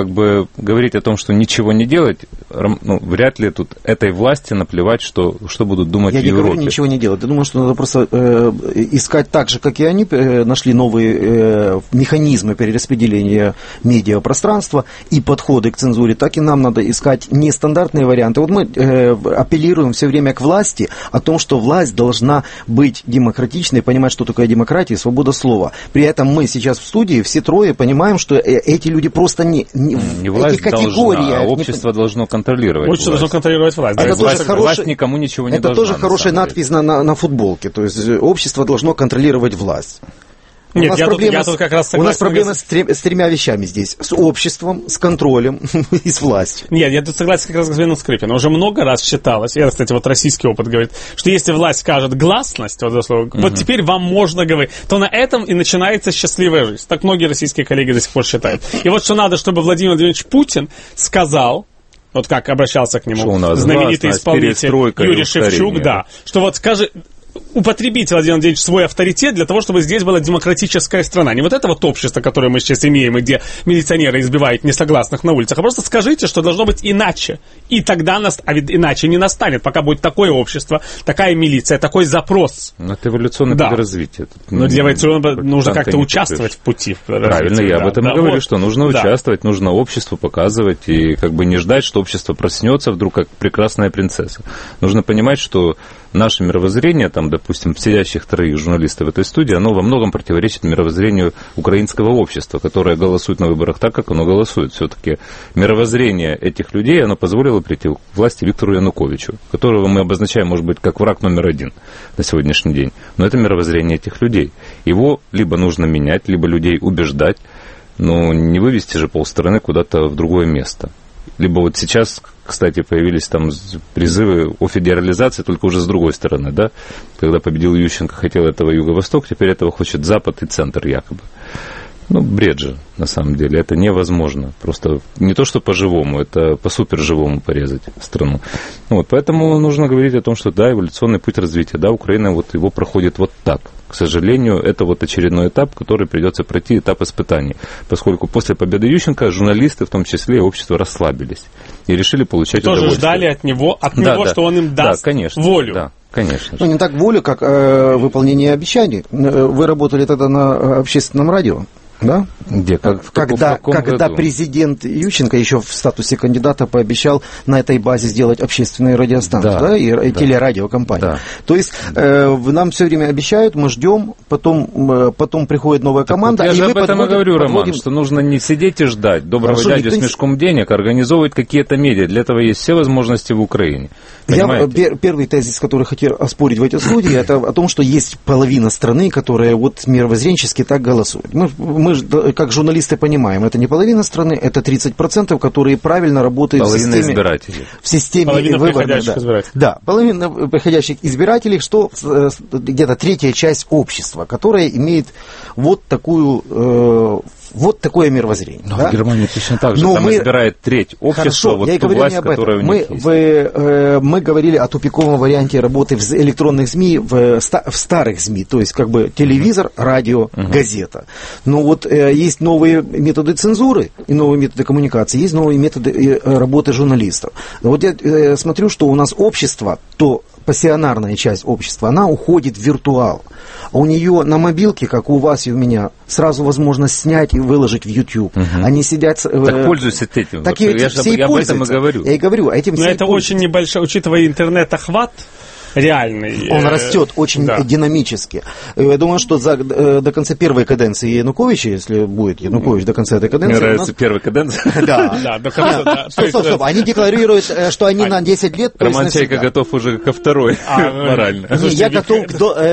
что говорить о том, что ничего не делать, ну, вряд ли тут этой власти наплевать, что, что будут думать Я в Европе. Я не говорю ничего не делать. Я думаю, что надо просто э, искать так же, как и они, э, нашли новые э, механизмы перераспределения медиапространства и подходы к цензуре, так и нам надо искать нестандартные варианты. Вот мы э, апеллируем все время к власти о том, что власть должна быть демократичной, понимать, что такое демократия и свобода слова. При этом мы сейчас в студии все трое понимаем, что эти люди просто не, не, не власть эти категории, должна, а общество не... должно контролировать Общество власть. должно контролировать власть. Это власть, тоже хороший, власть никому ничего не это должна. Это тоже хорошая надпись на, на, на футболке. То есть общество должно контролировать власть. Нет, у нас я, тут, я с, тут как раз согласен. У нас проблемы с, трем, с тремя вещами здесь. С обществом, с контролем и с властью. Нет, я тут согласен как раз с господином Скрипиным. Уже много раз считалось, и, кстати, вот российский опыт говорит, что если власть скажет гласность, вот, это слово, угу. вот теперь вам можно говорить, то на этом и начинается счастливая жизнь. Так многие российские коллеги до сих пор считают. И вот что надо, чтобы Владимир Владимирович Путин сказал, вот как обращался к нему знаменитый исполнитель Юрий Шевчук, да, что вот скажи... употребить, Владимир Владимирович, свой авторитет для того, чтобы здесь была демократическая страна. Не вот это вот общество, которое мы сейчас имеем, и где милиционеры избивают несогласных на улицах, а просто скажите, что должно быть иначе. И тогда нас, а ведь иначе не настанет, пока будет такое общество, такая милиция, такой запрос. Но это эволюционное да. развитие. Но для эволюционного нужно как-то участвовать в пути. В Правильно, я да, об этом да, и говорю, вот. Что нужно да. участвовать, нужно обществу показывать, и как бы не ждать, что общество проснется вдруг как прекрасная принцесса. Нужно понимать, что наше мировоззрение, там, допустим, сидящих троих журналистов в этой студии, оно во многом противоречит мировоззрению украинского общества, которое голосует на выборах так, как оно голосует. Все-таки мировоззрение этих людей, оно позволило прийти к власти Виктору Януковичу, которого мы обозначаем, может быть, как враг номер один на сегодняшний день. Но это мировоззрение этих людей. Его либо нужно менять, либо людей убеждать, но не вывести же полстраны куда-то в другое место. Либо вот сейчас, кстати, появились там призывы о федерализации, только уже с другой стороны, да? Когда победил Ющенко, хотел этого Юго-Восток, теперь этого хочет Запад и Центр якобы. Ну, бред же, на самом деле, это невозможно. Просто не то, что по-живому, это по-супер-живому порезать страну. Вот, поэтому нужно говорить о том, что да, эволюционный путь развития, да, Украина вот его проходит вот так. К сожалению, это вот очередной этап, который придется пройти, этап испытаний. Поскольку после победы Ющенко журналисты, в том числе и общество, расслабились и решили получать тоже удовольствие. Тоже ждали от него, от да, него, да, что он им даст да, конечно, волю. Да. Конечно. Ну, не так волю, как э, выполнение обещаний. Вы работали тогда на общественном радио, да? Где? Как, в когда каком, в когда году? Президент Ющенко еще в статусе кандидата пообещал на этой базе сделать общественные радиостанции, да, да, и да. телерадиокомпанию. Да. То есть э, нам все время обещают, мы ждем, потом, э, потом приходит новая команда. Так вот, я и же мы об этом подводим, и говорю, подводим... Роман, что нужно не сидеть и ждать доброго Хорошо, дядю с мешком не... денег, организовывать какие-то медиа. Для этого есть все возможности в Украине. Понимаете? Я, пер, первый тезис, который хотел оспорить в этой студии, это о том, что есть половина страны, которая вот мировоззренчески так голосует. Мы, мы как журналисты понимаем, это не половина страны, это тридцать процентов, которые правильно работают половина в системе, избирателей. В системе половина выборной. Приходящих Да. избирателей. Да, половина приходящих избирателей, что где-то третья часть общества, которая имеет вот такую... Э, Вот такое мировоззрение. Но да? в Германии точно так же. Но там мы... избирает треть общества, Хорошо, вот я ту власть, которая у них мы, есть. Вы, э, мы говорили о тупиковом варианте работы в электронных СМИ, в, в старых СМИ, то есть как бы телевизор, радио, uh-huh. газета. Но вот э, есть новые методы цензуры и новые методы коммуникации, есть новые методы э, работы журналистов. Вот я э, смотрю, что у нас общество, то пассионарная часть общества, она уходит в виртуал. А у нее на мобилке, как у вас и у меня, сразу возможность снять и выложить в YouTube. Угу. Они сидят... Так э, пользуйся этим. Так вот, и я все же, и я пользуются. об этом и говорю. Я и говорю, а этим Но все это очень небольшой, учитывая интернет-охват, реальный. Он растет очень да. динамически. Я думаю, что за, до конца первой каденции Януковича, если будет Янукович до конца этой каденции... Мне нравится нас... первая каденция. Да. да, до конца, да. Стоп, стоп, стоп. Они декларируют, что они на десять лет... Роман Чайка готов уже ко второй, морально. Я готов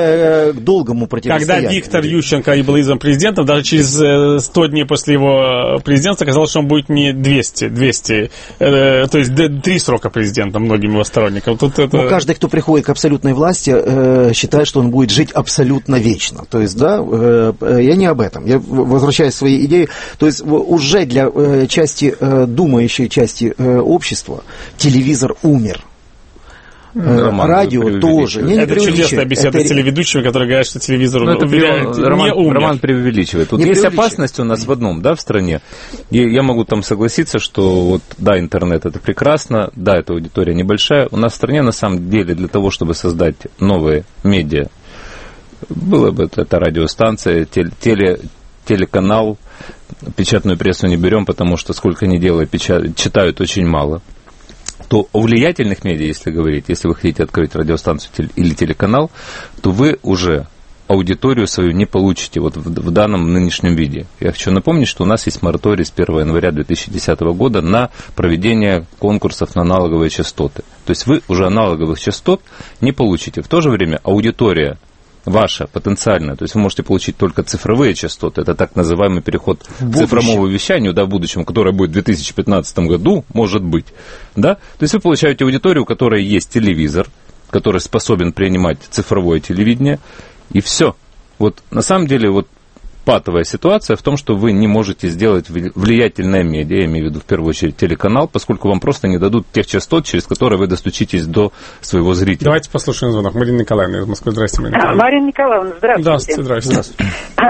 к долгому противостоянию. Когда Виктор Ющенко был избран президентом, даже через сто дней после его президентства оказалось, что он будет не двести, двести, то есть три срока президента многим его сторонникам. Каждый, кто приходит к абсолютной власти, э, считает, что он будет жить абсолютно вечно. То есть, да, э, я не об этом. Я возвращаюсь к своей идее. То есть, уже для э, части, э, думающей части э, общества телевизор умер. Роман, радио тоже. Не, не это чудесная беседа это... с телеведущими, которые говорят, что телевизор ну, это уверяет, Роман, не умер. Роман преувеличивает. Тут не есть опасность у нас в одном, да, в стране. И я могу там согласиться, что вот, да, интернет это прекрасно, да, эта аудитория небольшая. У нас в стране, на самом деле, для того, чтобы создать новые медиа, было бы это, это радиостанция, теле, теле, телеканал, печатную прессу не берем, потому что сколько ни делай, печат, читают очень мало. То о влиятельных медиа, если говорить, если вы хотите открыть радиостанцию или телеканал, то вы уже аудиторию свою не получите вот в, в данном нынешнем виде. Я хочу напомнить, что у нас есть мораторий с первого января две тысячи десятого года на проведение конкурсов на аналоговые частоты. То есть вы уже аналоговых частот не получите. В то же время аудитория ваша, потенциальная, то есть вы можете получить только цифровые частоты, это так называемый переход к цифровому вещанию, да, в будущем, которое будет в две тысячи пятнадцатом году, может быть, да, то есть вы получаете аудиторию, у которой есть телевизор, который способен принимать цифровое телевидение, и все. Вот на самом деле вот патовая ситуация в том, что вы не можете сделать влиятельное медиа, я имею в виду в первую очередь телеканал, поскольку вам просто не дадут тех частот, через которые вы достучитесь до своего зрителя. Давайте послушаем звонок. Марина Николаевна из Москвы. Здравствуйте, Марина Николаевна. Марина Николаевна, здравствуйте. Здравствуйте, здравствуйте.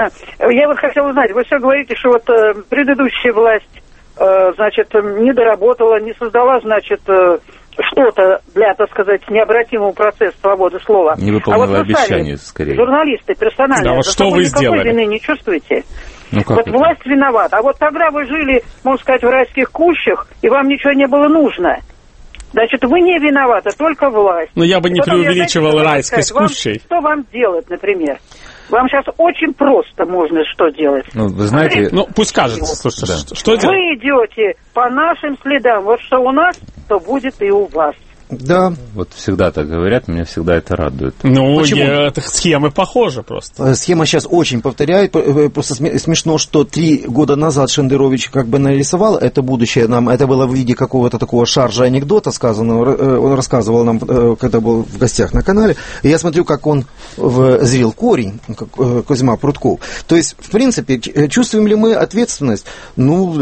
Я вот хотела узнать, вы все говорите, что вот э, предыдущая власть, э, значит, не доработала, не создала, значит, э, что-то для, так сказать, необратимого процесса свободы слова. Не выполнила а вот обещания, скорее. Журналисты персонально, да, вот что вы сделали? вины не чувствуете? Ну, как вот это? Власть виновата. А вот тогда вы жили, можно сказать, в райских кущах, и вам ничего не было нужно. Значит, вы не виноваты, только власть. Но я бы не Потом, преувеличивал райской с кущей. Что вам делать, например? Вам сейчас очень просто можно что делать. Ну, вы знаете... Ну, пусть кажется, слушайте, да. что, что Вы делать? идете по нашим следам. Вот что у нас, то будет и у вас. Да. Вот всегда так говорят, меня всегда это радует. Ну, Почему? я, это схемы похожи просто. Схема сейчас очень повторяет. Просто смешно, что три года назад Шендерович как бы нарисовал это будущее нам. Это было в виде какого-то такого шаржа анекдота сказанного. Он рассказывал нам, когда был в гостях на канале. И я смотрю, как он зрел корень, как Козьма Прутков. То есть, в принципе, чувствуем ли мы ответственность? Ну,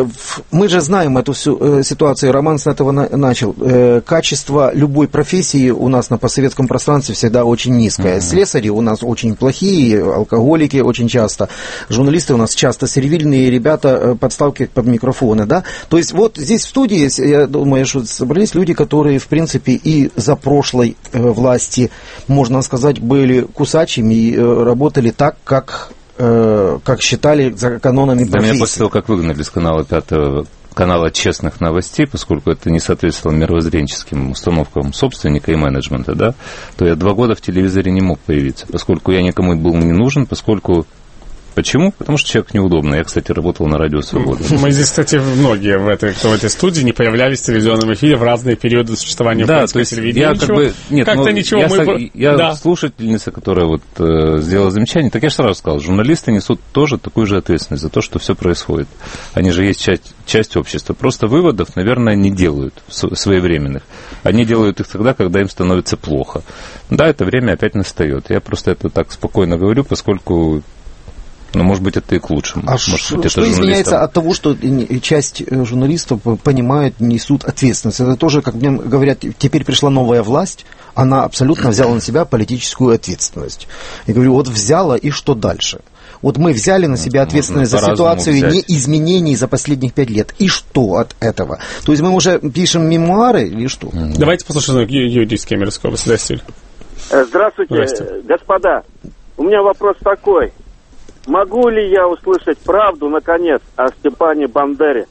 мы же знаем эту всю ситуацию. Роман с этого начал. Качество любой профессии у нас на постсоветском пространстве всегда очень низкое. Mm-hmm. Слесари у нас очень плохие, алкоголики очень часто, журналисты у нас часто сервильные ребята, подставки под микрофоны, да. То есть вот здесь в студии, я думаю, что собрались люди, которые, в принципе, и за прошлой э, власти, можно сказать, были кусачими и э, работали так, как, э, как считали за канонами профессии. Да, меня после того, как выгнали с канала пятого канала честных новостей, поскольку это не соответствовало мировоззренческим установкам собственника и менеджмента, да, то я два года в телевизоре не мог появиться, поскольку я никому был не нужен, поскольку... Почему? Потому что человек неудобный. Я, кстати, работал на радио «Свобода». Мы здесь, кстати, многие в этой, кто в этой студии не появлялись в телевизионном эфире в разные периоды существования да, украинского телевидения. Я как бы... Нет, как-то ну, ничего. Я, Мы... я да. слушательница, которая вот э, сделала замечание, так я же сразу сказал, журналисты несут тоже такую же ответственность за то, что все происходит. Они же есть часть, часть общества. Просто выводов, наверное, не делают своевременных. Они делают их тогда, когда им становится плохо. Да, это время опять настает. Я просто это так спокойно говорю, поскольку... Ну, может быть, это и к лучшему. А может ш- быть, что это изменяется от того, что часть журналистов понимают, несут ответственность? Это тоже, как мне говорят, теперь пришла новая власть, она абсолютно взяла на себя политическую ответственность. Я говорю, вот взяла, и что дальше? Вот мы взяли на себя ответственность за ситуацию не изменений за последних пять лет. И что от этого? То есть мы уже пишем мемуары или что? Mm-hmm. Давайте послушаем Юрий из Кемеровской области. Здравствуйте. Здравствуйте, Здравствуйте, господа. У меня вопрос такой. Могу ли я услышать правду, наконец, о Степане Бандере?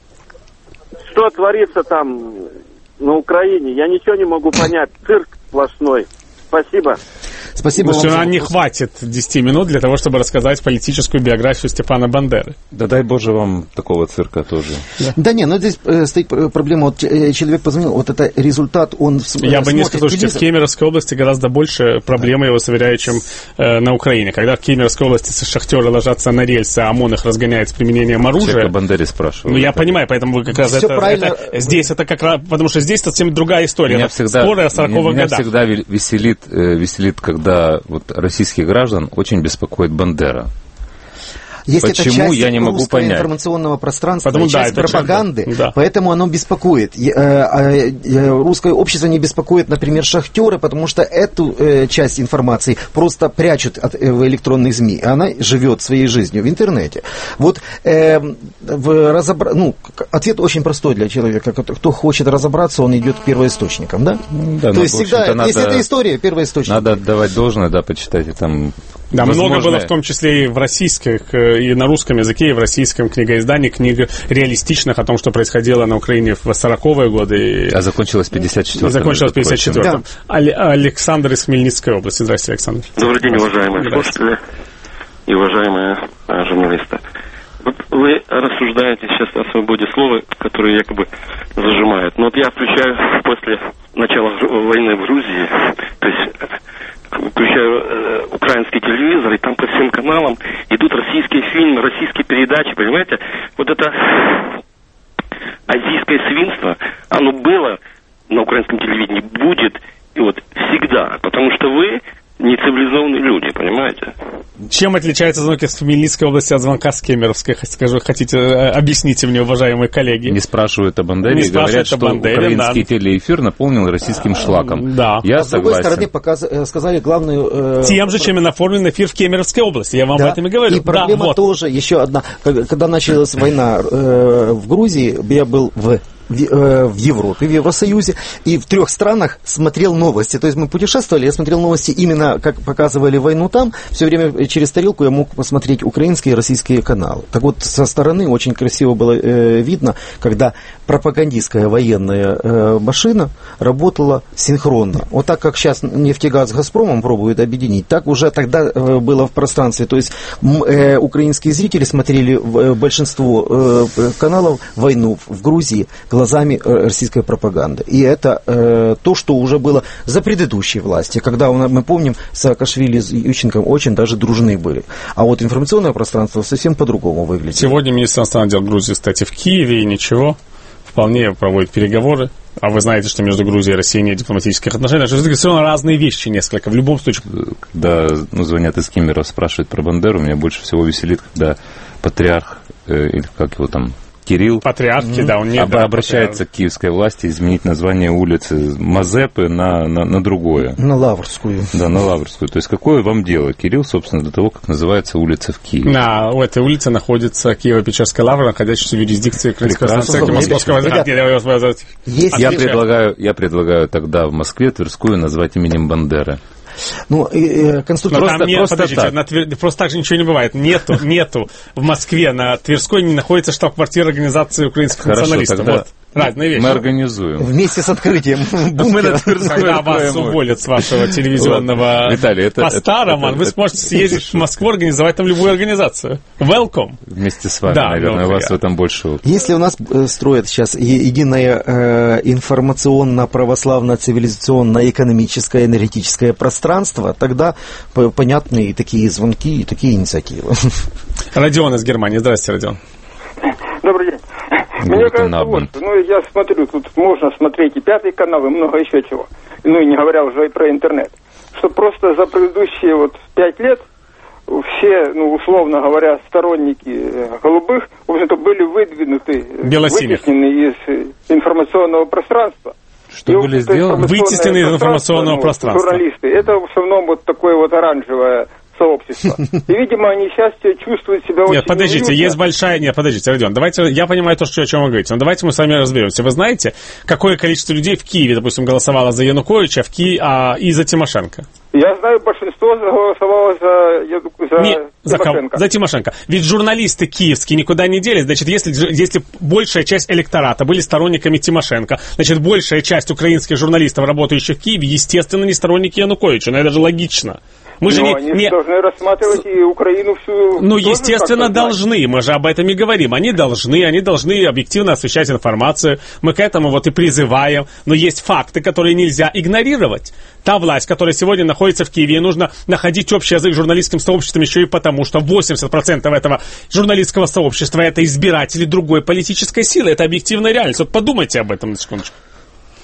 Что творится там на Украине? Я ничего не могу понять. Цирк сплошной. Спасибо. Спасибо вам. Нам не хватит десяти минут для того, чтобы рассказать политическую биографию Степана Бандеры. Да дай Боже вам такого цирка тоже. Да, да не, но здесь э, стоит проблема. Вот э, человек позвонил, вот это результат, он э, Я бы не сказал, что в Кемеровской области гораздо больше проблемы, я вас уверяю, чем э, на Украине. Когда в Кемеровской области шахтеры ложатся на рельсы, а ОМОН их разгоняет с применением оружия. Человек о Бандере спрашивал. Ну, я понимаю, поэтому вы как раз это, это... Здесь это как раз... Потому что здесь совсем другая история. Меня всегда, споры о сороковых меня годах. всегда веселит, э, веселит, когда вот российских граждан очень беспокоит Бандера. Если Почему, это часть я не могу понять. информационного пространства, Потому, часть да, пропаганды, да. поэтому оно беспокоит. Русское общество не беспокоит, например, шахтеры, потому что эту э, часть информации просто прячут от, э, в электронных СМИ. Она живет своей жизнью в интернете. Вот э, в разобра... ну, ответ очень простой для человека. Кто хочет разобраться, он идет к первоисточникам, да? Да, То ну, есть всегда, надо, если это история, первоисточник. Надо отдавать должное, да, почитать и там... Да, возможно... много было в том числе и в российских, и на русском языке, и в российском книгоиздании, книг реалистичных о том, что происходило на Украине в сороковые годы. А закончилась в пятьдесят четвёртом. Закончилась в пятьдесят четвёртом. Да. Александр из Хмельницкой области. Здравствуйте, Александр. Добрый день, уважаемые слушатели и уважаемые а, журналисты. Вот вы рассуждаете сейчас о свободе слова, которую якобы зажимают. Но вот я включаю после начала войны в Грузии, то есть включаю э, украинский телевизор, и там по всем каналам идут российские фильмы, российские передачи, понимаете? Вот это азийское свинство, оно было на украинском телевидении, будет и вот всегда, потому что вы не цивилизованные люди, понимаете? Чем отличается звонок из Хмельницкой области от звонка с Кемеровской? Скажу, хотите, объясните мне, уважаемые коллеги. Не спрашивают о Бандере, не и говорят, что Бандере, украинский да. телеэфир наполнен российским шлаком. Да. Я а согласен. с другой стороны, показ... сказали главную... Э... Тем же, чем и наформлен эфир в Кемеровской области. Я вам да. об этом и говорю. И проблема да, вот. тоже, еще одна. Когда началась война э, в Грузии, я был в... в Европе, в Евросоюзе, и в трех странах смотрел новости. То есть мы путешествовали, я смотрел новости именно, как показывали войну там, все время через тарелку я мог посмотреть украинские и российские каналы. Так вот, со стороны очень красиво было э, видно, когда пропагандистская военная э, машина работала синхронно. Вот так, как сейчас нефтегаз с Газпромом пробуют объединить, так уже тогда э, было в пространстве. То есть э, украинские зрители смотрели в, большинство э, каналов войну в Грузии глазами российской пропаганды. И это э, то, что уже было за предыдущей власти, когда у нас, мы помним, Саакашвили с Ющенком очень даже дружны были. А вот информационное пространство совсем по-другому выглядит. Сегодня министр иностранных дел Грузии, кстати, в Киеве, и ничего, вполне проводит переговоры. А вы знаете, что между Грузией и Россией нет дипломатических отношений. Это все равно разные вещи несколько. В любом случае. Когда ну, звонят из Кемерово, спрашивают про Бандеру, меня больше всего веселит, когда патриарх, э, или как его там, Кирилл Патриархи, mm-hmm. да, он не об, да, обращается патриарх. К киевской власти изменить название улицы Мазепы на, на, на другое. На Лаврскую. Да, на Лаврскую. То есть какое вам дело, Кирилл, собственно, до того, как называется улица в Киеве? На у этой улице находится Киево-Печерская лавра, находящаяся в юрисдикции Украинского Московского языка. Я предлагаю, я предлагаю тогда в Москве Тверскую назвать именем Бандеры. Ну, э, конструктор... Просто, не, просто, подождите, так. На Твер... просто так же ничего не бывает. Нету, нету в Москве на Тверской не находится штаб-квартира организации украинских Хорошо, националистов. Тогда... Вот. Разные вещи. Мы организуем. Вместе с открытием бункера. Когда вас уволят с вашего телевизионного Виталий, это, поста, это, Роман, это, вы это, сможете съездить в Москву, организовать там любую организацию. Welcome. Вместе с вами, да, наверное, ну, у вас я. в этом больше... Если у нас э, строят сейчас единое э, информационно-православно-цивилизационно-экономическое, энергетическое пространство, тогда п- понятны и такие звонки, и такие инициативы. Родион из Германии. Здравствуйте, Родион. Добрый день. Мне кажется, вот, ну, я смотрю, тут можно смотреть и Пятый канал, и много еще чего. Ну, и не говоря уже и про интернет. Что просто за предыдущие вот пять лет все, ну, условно говоря, сторонники голубых, в общем-то, были выдвинуты, вытеснены из информационного пространства. Что и, были сделаны? Вытеснены из информационного ну, пространства. Журналисты. Это в основном вот такое вот оранжевое сообщества. И, видимо, они сейчас чувствуют себя очень Нет, подождите, неуютно. Есть большая... Нет, подождите, Родион, давайте... Я понимаю то, что, о чем вы говорите, но давайте мы с вами разберемся. Вы знаете, какое количество людей в Киеве, допустим, голосовало за Януковича в Ки... а, и за Тимошенко? Я знаю, большинство голосовало за, за Не, за Тимошенко. За Тимошенко. Ведь журналисты киевские никуда не делись. Значит, если, если большая часть электората были сторонниками Тимошенко, значит, большая часть украинских журналистов, работающих в Киеве, естественно, не сторонники Януковича. Но это же логично. Мы же не, они не... должны рассматривать и Украину всю... Ну, естественно, должны. Мы же об этом и говорим. Они должны, они должны объективно освещать информацию. Мы к этому вот и призываем. Но есть факты, которые нельзя игнорировать. Та власть, которая сегодня находится в Киеве, нужно находить общий язык с журналистским сообществом еще и потому, что восемьдесят процентов этого журналистского сообщества — это избиратели другой политической силы. Это объективная реальность. Вот подумайте об этом на секундочку.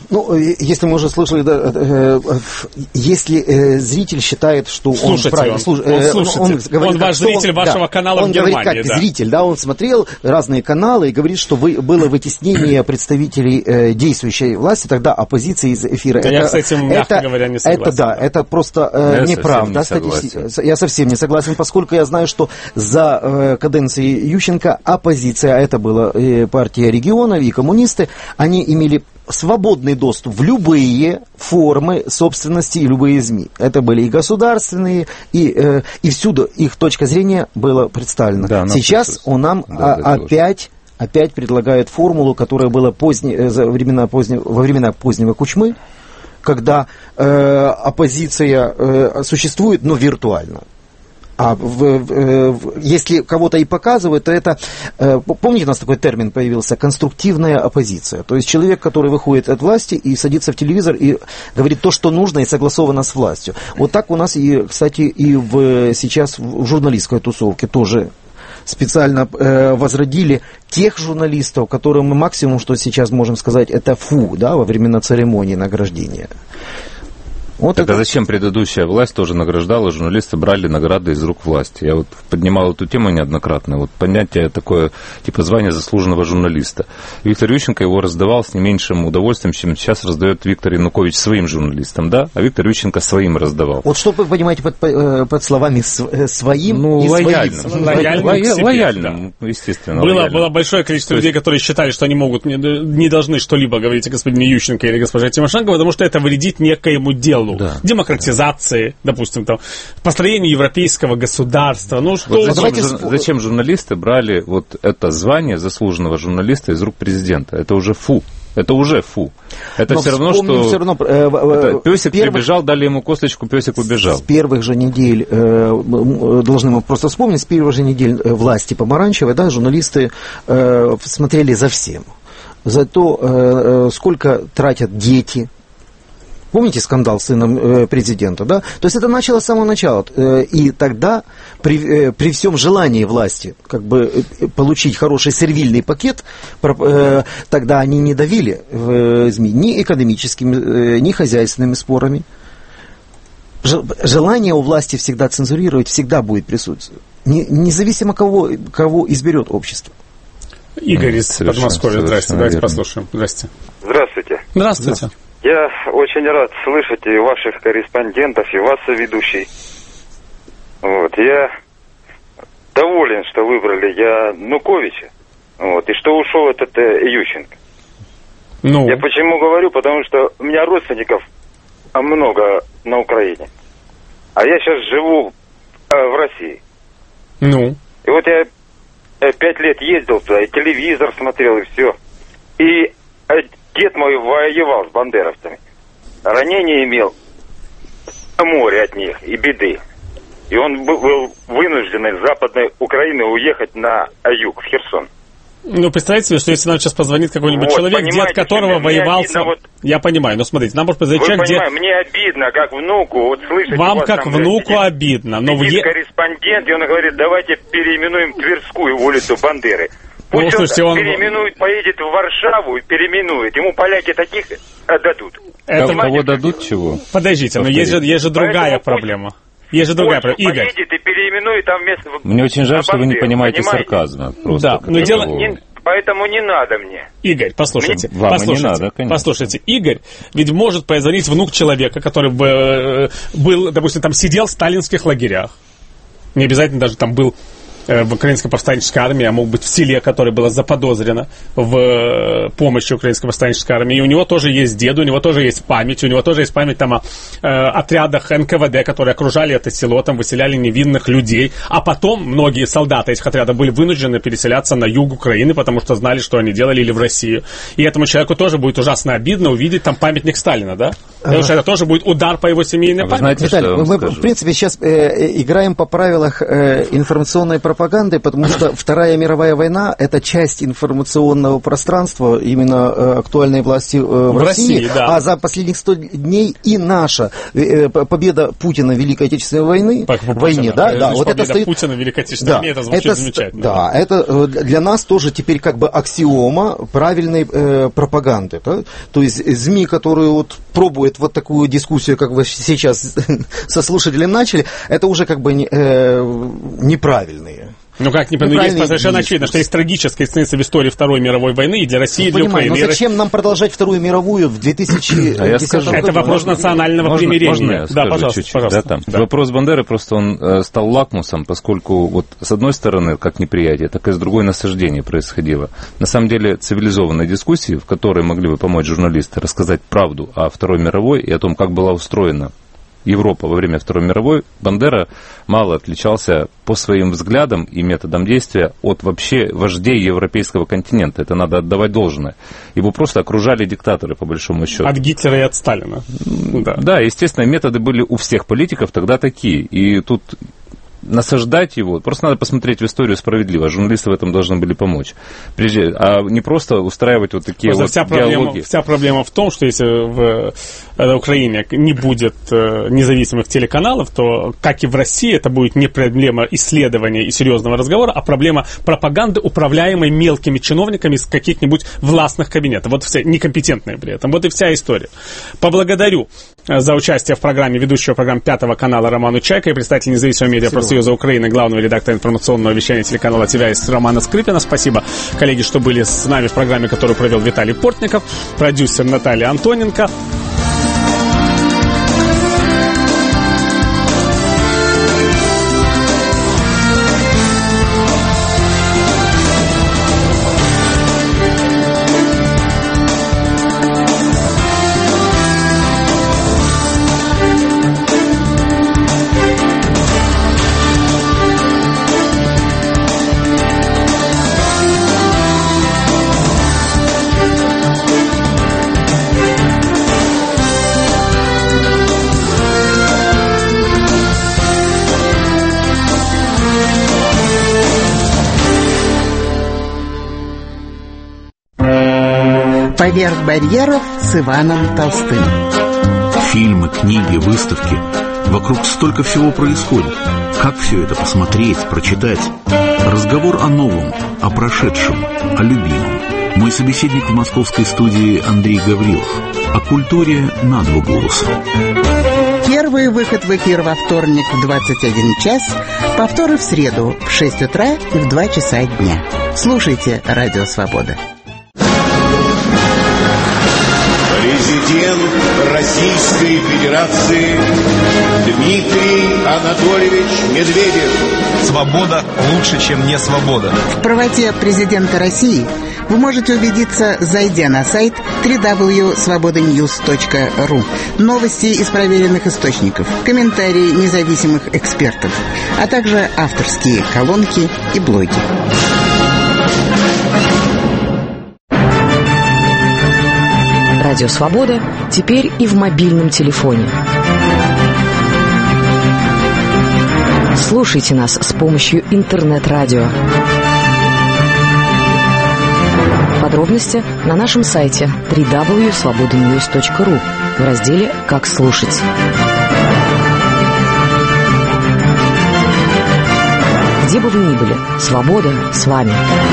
Ну, если мы уже слышали, да, э, если э, зритель считает, что слушайте, он правильно... Он, слуш... он, э, слушайте, он, говорит, он ваш зритель он, вашего да, канала он в Германии. Он говорит, как да. зритель, да, он смотрел разные каналы и говорит, что вы, было вытеснение представителей э, действующей власти, тогда оппозиции из эфира. Да, это, я с этим, мягко это, говоря, не согласен. Это, да, это просто э, неправда. Не я совсем не согласен, поскольку я знаю, что за э, каденции Ющенко оппозиция, а это была э, партия регионов и коммунисты, они имели свободный доступ в любые формы собственности и любые СМИ. Это были и государственные, и, э, и всюду их точка зрения была представлена. Да, сейчас он нам да, а, опять, опять предлагает формулу, которая была поздне, за времена поздне, во времена позднего Кучмы, когда э, оппозиция э, существует, но виртуально. А в, в, в, если кого-то и показывают, то это, э, помните, у нас такой термин появился, конструктивная оппозиция. То есть человек, который выходит от власти и садится в телевизор и говорит то, что нужно и согласовано с властью. Вот так у нас, и, кстати, и в, сейчас в журналистской тусовке тоже специально э, возродили тех журналистов, которым мы максимум, что сейчас можем сказать, это фу, да, во времена церемонии награждения. Вот так это... а зачем предыдущая власть тоже награждала, журналисты брали награды из рук власти? Я вот поднимал эту тему неоднократно. Вот понятие такое, типа звания заслуженного журналиста. Виктор Ющенко его раздавал с не меньшим удовольствием, чем сейчас раздает Виктор Янукович своим журналистам, да? А Виктор Ющенко своим раздавал. Вот что вы понимаете под, под словами «своим» ну, и лояльным. «своим»? Лояльным, лояльным, лояльным да. естественно. Было, лояльным. было большое количество людей, которые считали, что они могут, не, не должны что-либо говорить о господине Ющенко или госпоже Тимошенко, потому что это вредит некоему делу. Да. Демократизации, допустим, там, построению европейского государства. Ну, что... вот зачем, жур... зачем журналисты брали вот это звание заслуженного журналиста из рук президента? Это уже фу. Это уже фу. Это Но все равно, что все равно, э, это, песик первых... прибежал, дали ему косточку, песик убежал. С первых же недель, э, должны мы просто вспомнить, с первых же недель власти помаранчевой, да, журналисты э, смотрели за всем. За то, э, сколько тратят дети. Помните скандал с сыном э, президента, да? То есть это началось с самого начала. Э, и тогда, при, э, при всем желании власти как бы, э, получить хороший сервильный пакет, э, тогда они не давили в э, СМИ ни экономическими, э, ни хозяйственными спорами. Ж, желание у власти всегда цензурировать всегда будет присутствовать. Не, независимо кого, кого изберет общество. Игорь из Подмосковья, здрасте, давайте верно. Послушаем. Здрасте. Здравствуйте. Здравствуйте. Здравствуйте. Я очень рад слышать и ваших корреспондентов, и вас, ведущий. Вот, я доволен, что выбрали Януковича, вот, и что ушел этот э, Ющенко. Ну. Я почему говорю, потому что у меня родственников много на Украине, а я сейчас живу э, в России. Ну. И вот я э, пять лет ездил туда, и телевизор смотрел, и все. И э, дед мой воевал с бандеровцами. Ранение имел, море от них и беды. И он был вынужден из Западной Украины уехать на юг, в Херсон. Ну, представьте себе, что если нам сейчас позвонит какой-нибудь вот, человек, дед которого воевал... Обидно, вот... Я понимаю, но смотрите, нам может позвонить человек, где... мне обидно, как внуку, вот слышать... Вам как внуку сидит, обидно, но... Сидит в... корреспондент, и он говорит, давайте переименуем Тверскую улицу Бандеры. Пусть ну, слушайте, он, он переименует, поедет в Варшаву и переименует. Ему поляки таких дадут. Это кого дадут чего? Подождите, но есть же, есть же другая Поэтому проблема. Есть же другая проблема. Игорь. Поедет и переименует там место... Мне очень жаль, что вы не понимаете, понимаете? сарказма. Да, но дело... Не, поэтому не надо мне. Игорь, послушайте. Вам послушайте, не надо, конечно. Послушайте, Игорь, ведь может позвонить внук человека, который бы был, допустим, там сидел в сталинских лагерях. Не обязательно даже там был в Украинской повстанческой армии, а мог быть в селе, которое было заподозрено в помощи Украинской повстанческой армии. И у него тоже есть дед, у него тоже есть память, у него тоже есть память там о э, отрядах эн ка вэ дэ, которые окружали это село, там выселяли невинных людей. А потом многие солдаты этих отрядов были вынуждены переселяться на юг Украины, потому что знали, что они делали, или в Россию. И этому человеку тоже будет ужасно обидно увидеть там памятник Сталина, да? Потому что это тоже будет удар по его семейной а памяти. Знаете, Виталий, мы, скажу? в принципе, сейчас э, играем по правилам э, информационной пропаганды, потому что Вторая мировая война – это часть информационного пространства именно э, актуальной власти э, в, в России, России, да. А за последних сто дней и наша э, победа Путина в Великой Отечественной войны, По, по войне, Путина, да, да, вот это стоит... Путина в Великой Отечественной Да, войне, это звучит это, замечательно. Да, это для нас тоже теперь как бы аксиома правильной э, пропаганды. Да? То есть СМИ, которые вот пробуют вот такую дискуссию, как вы сейчас со слушателем начали, это уже как бы не, э, неправильные. Ну как, не, ну, есть совершенно очевидно, что есть трагическая страница в истории Второй мировой войны и для России, и для Понимаю, Украины. Но зачем нам продолжать Вторую мировую в две тысячи десятом году? Это вопрос национального можно, примирения. Можно я да, скажу пожалуйста, чуть-чуть? пожалуйста. Да, там. Да. Вопрос Бандеры просто он э, стал лакмусом, поскольку вот с одной стороны как неприятие, так и с другой насаждение происходило. На самом деле цивилизованной дискуссии, в которой могли бы помочь журналисты рассказать правду о Второй мировой и о том, как была устроена Европа во время Второй мировой, Бандера мало отличался по своим взглядам и методам действия от вообще вождей европейского континента. Это надо отдавать должное. Его просто окружали диктаторы, по большому счету. От Гитлера и от Сталина. Да. Да, естественно, методы были у всех политиков тогда такие. И тут насаждать его, просто надо посмотреть в историю справедливо. Журналисты в этом должны были помочь. Прежде, а не просто устраивать вот такие вот вся диалоги. Проблема, вся проблема в том, что если в, в Украине не будет э, независимых телеканалов, то, как и в России, это будет не проблема исследования и серьезного разговора, а проблема пропаганды, управляемой мелкими чиновниками из каких-нибудь властных кабинетов. Вот все, некомпетентные при этом. Вот и вся история. Поблагодарю за участие в программе ведущего программы Пятого канала Роману Чайко и представитель независимого медиапрофсоюза Украины, главного редактора информационного вещания телеканала ТВ Романа Скрипина. Спасибо, коллеги, что были с нами в программе, которую провел Виталий Портников, продюсер Наталья Антоненко. «Поверх барьеров» с Иваном Толстым. Фильмы, книги, выставки. Вокруг столько всего происходит. Как все это посмотреть, прочитать? Разговор о новом, о прошедшем, о любимом. Мой собеседник в московской студии Андрей Гаврилов. О культуре на два голоса. Первый выход в эфир во вторник в двадцать один час, повторы в среду в шесть утра и в два часа дня. Слушайте «Радио Свобода». Президент Российской Федерации Дмитрий Анатольевич Медведев. Свобода лучше, чем не свобода. В правоте президента России вы можете убедиться, зайдя на сайт дабл ю дабл ю дабл ю точка свобода ньюс точка ру. Новости из проверенных источников, комментарии независимых экспертов, а также авторские колонки и блоги. Радио «Свобода» теперь и в мобильном телефоне. Слушайте нас с помощью интернет-радио. Подробности на нашем сайте дабл ю дабл ю дабл ю точка свобода ньюс точка ру в разделе «Как слушать». Где бы вы ни были, свобода с вами.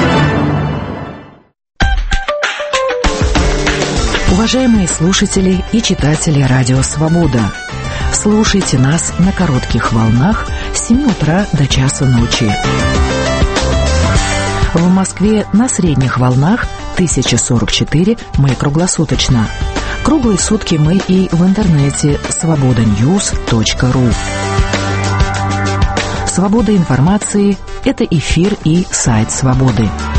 Уважаемые слушатели и читатели Радио Свобода, слушайте нас на коротких волнах с семи утра до часа ночи. В Москве на средних волнах тысяча сорок четыре мы круглосуточно. Круглые сутки мы и в интернете свобода ньюс точка ру. Свобода информации – это эфир и сайт Свободы.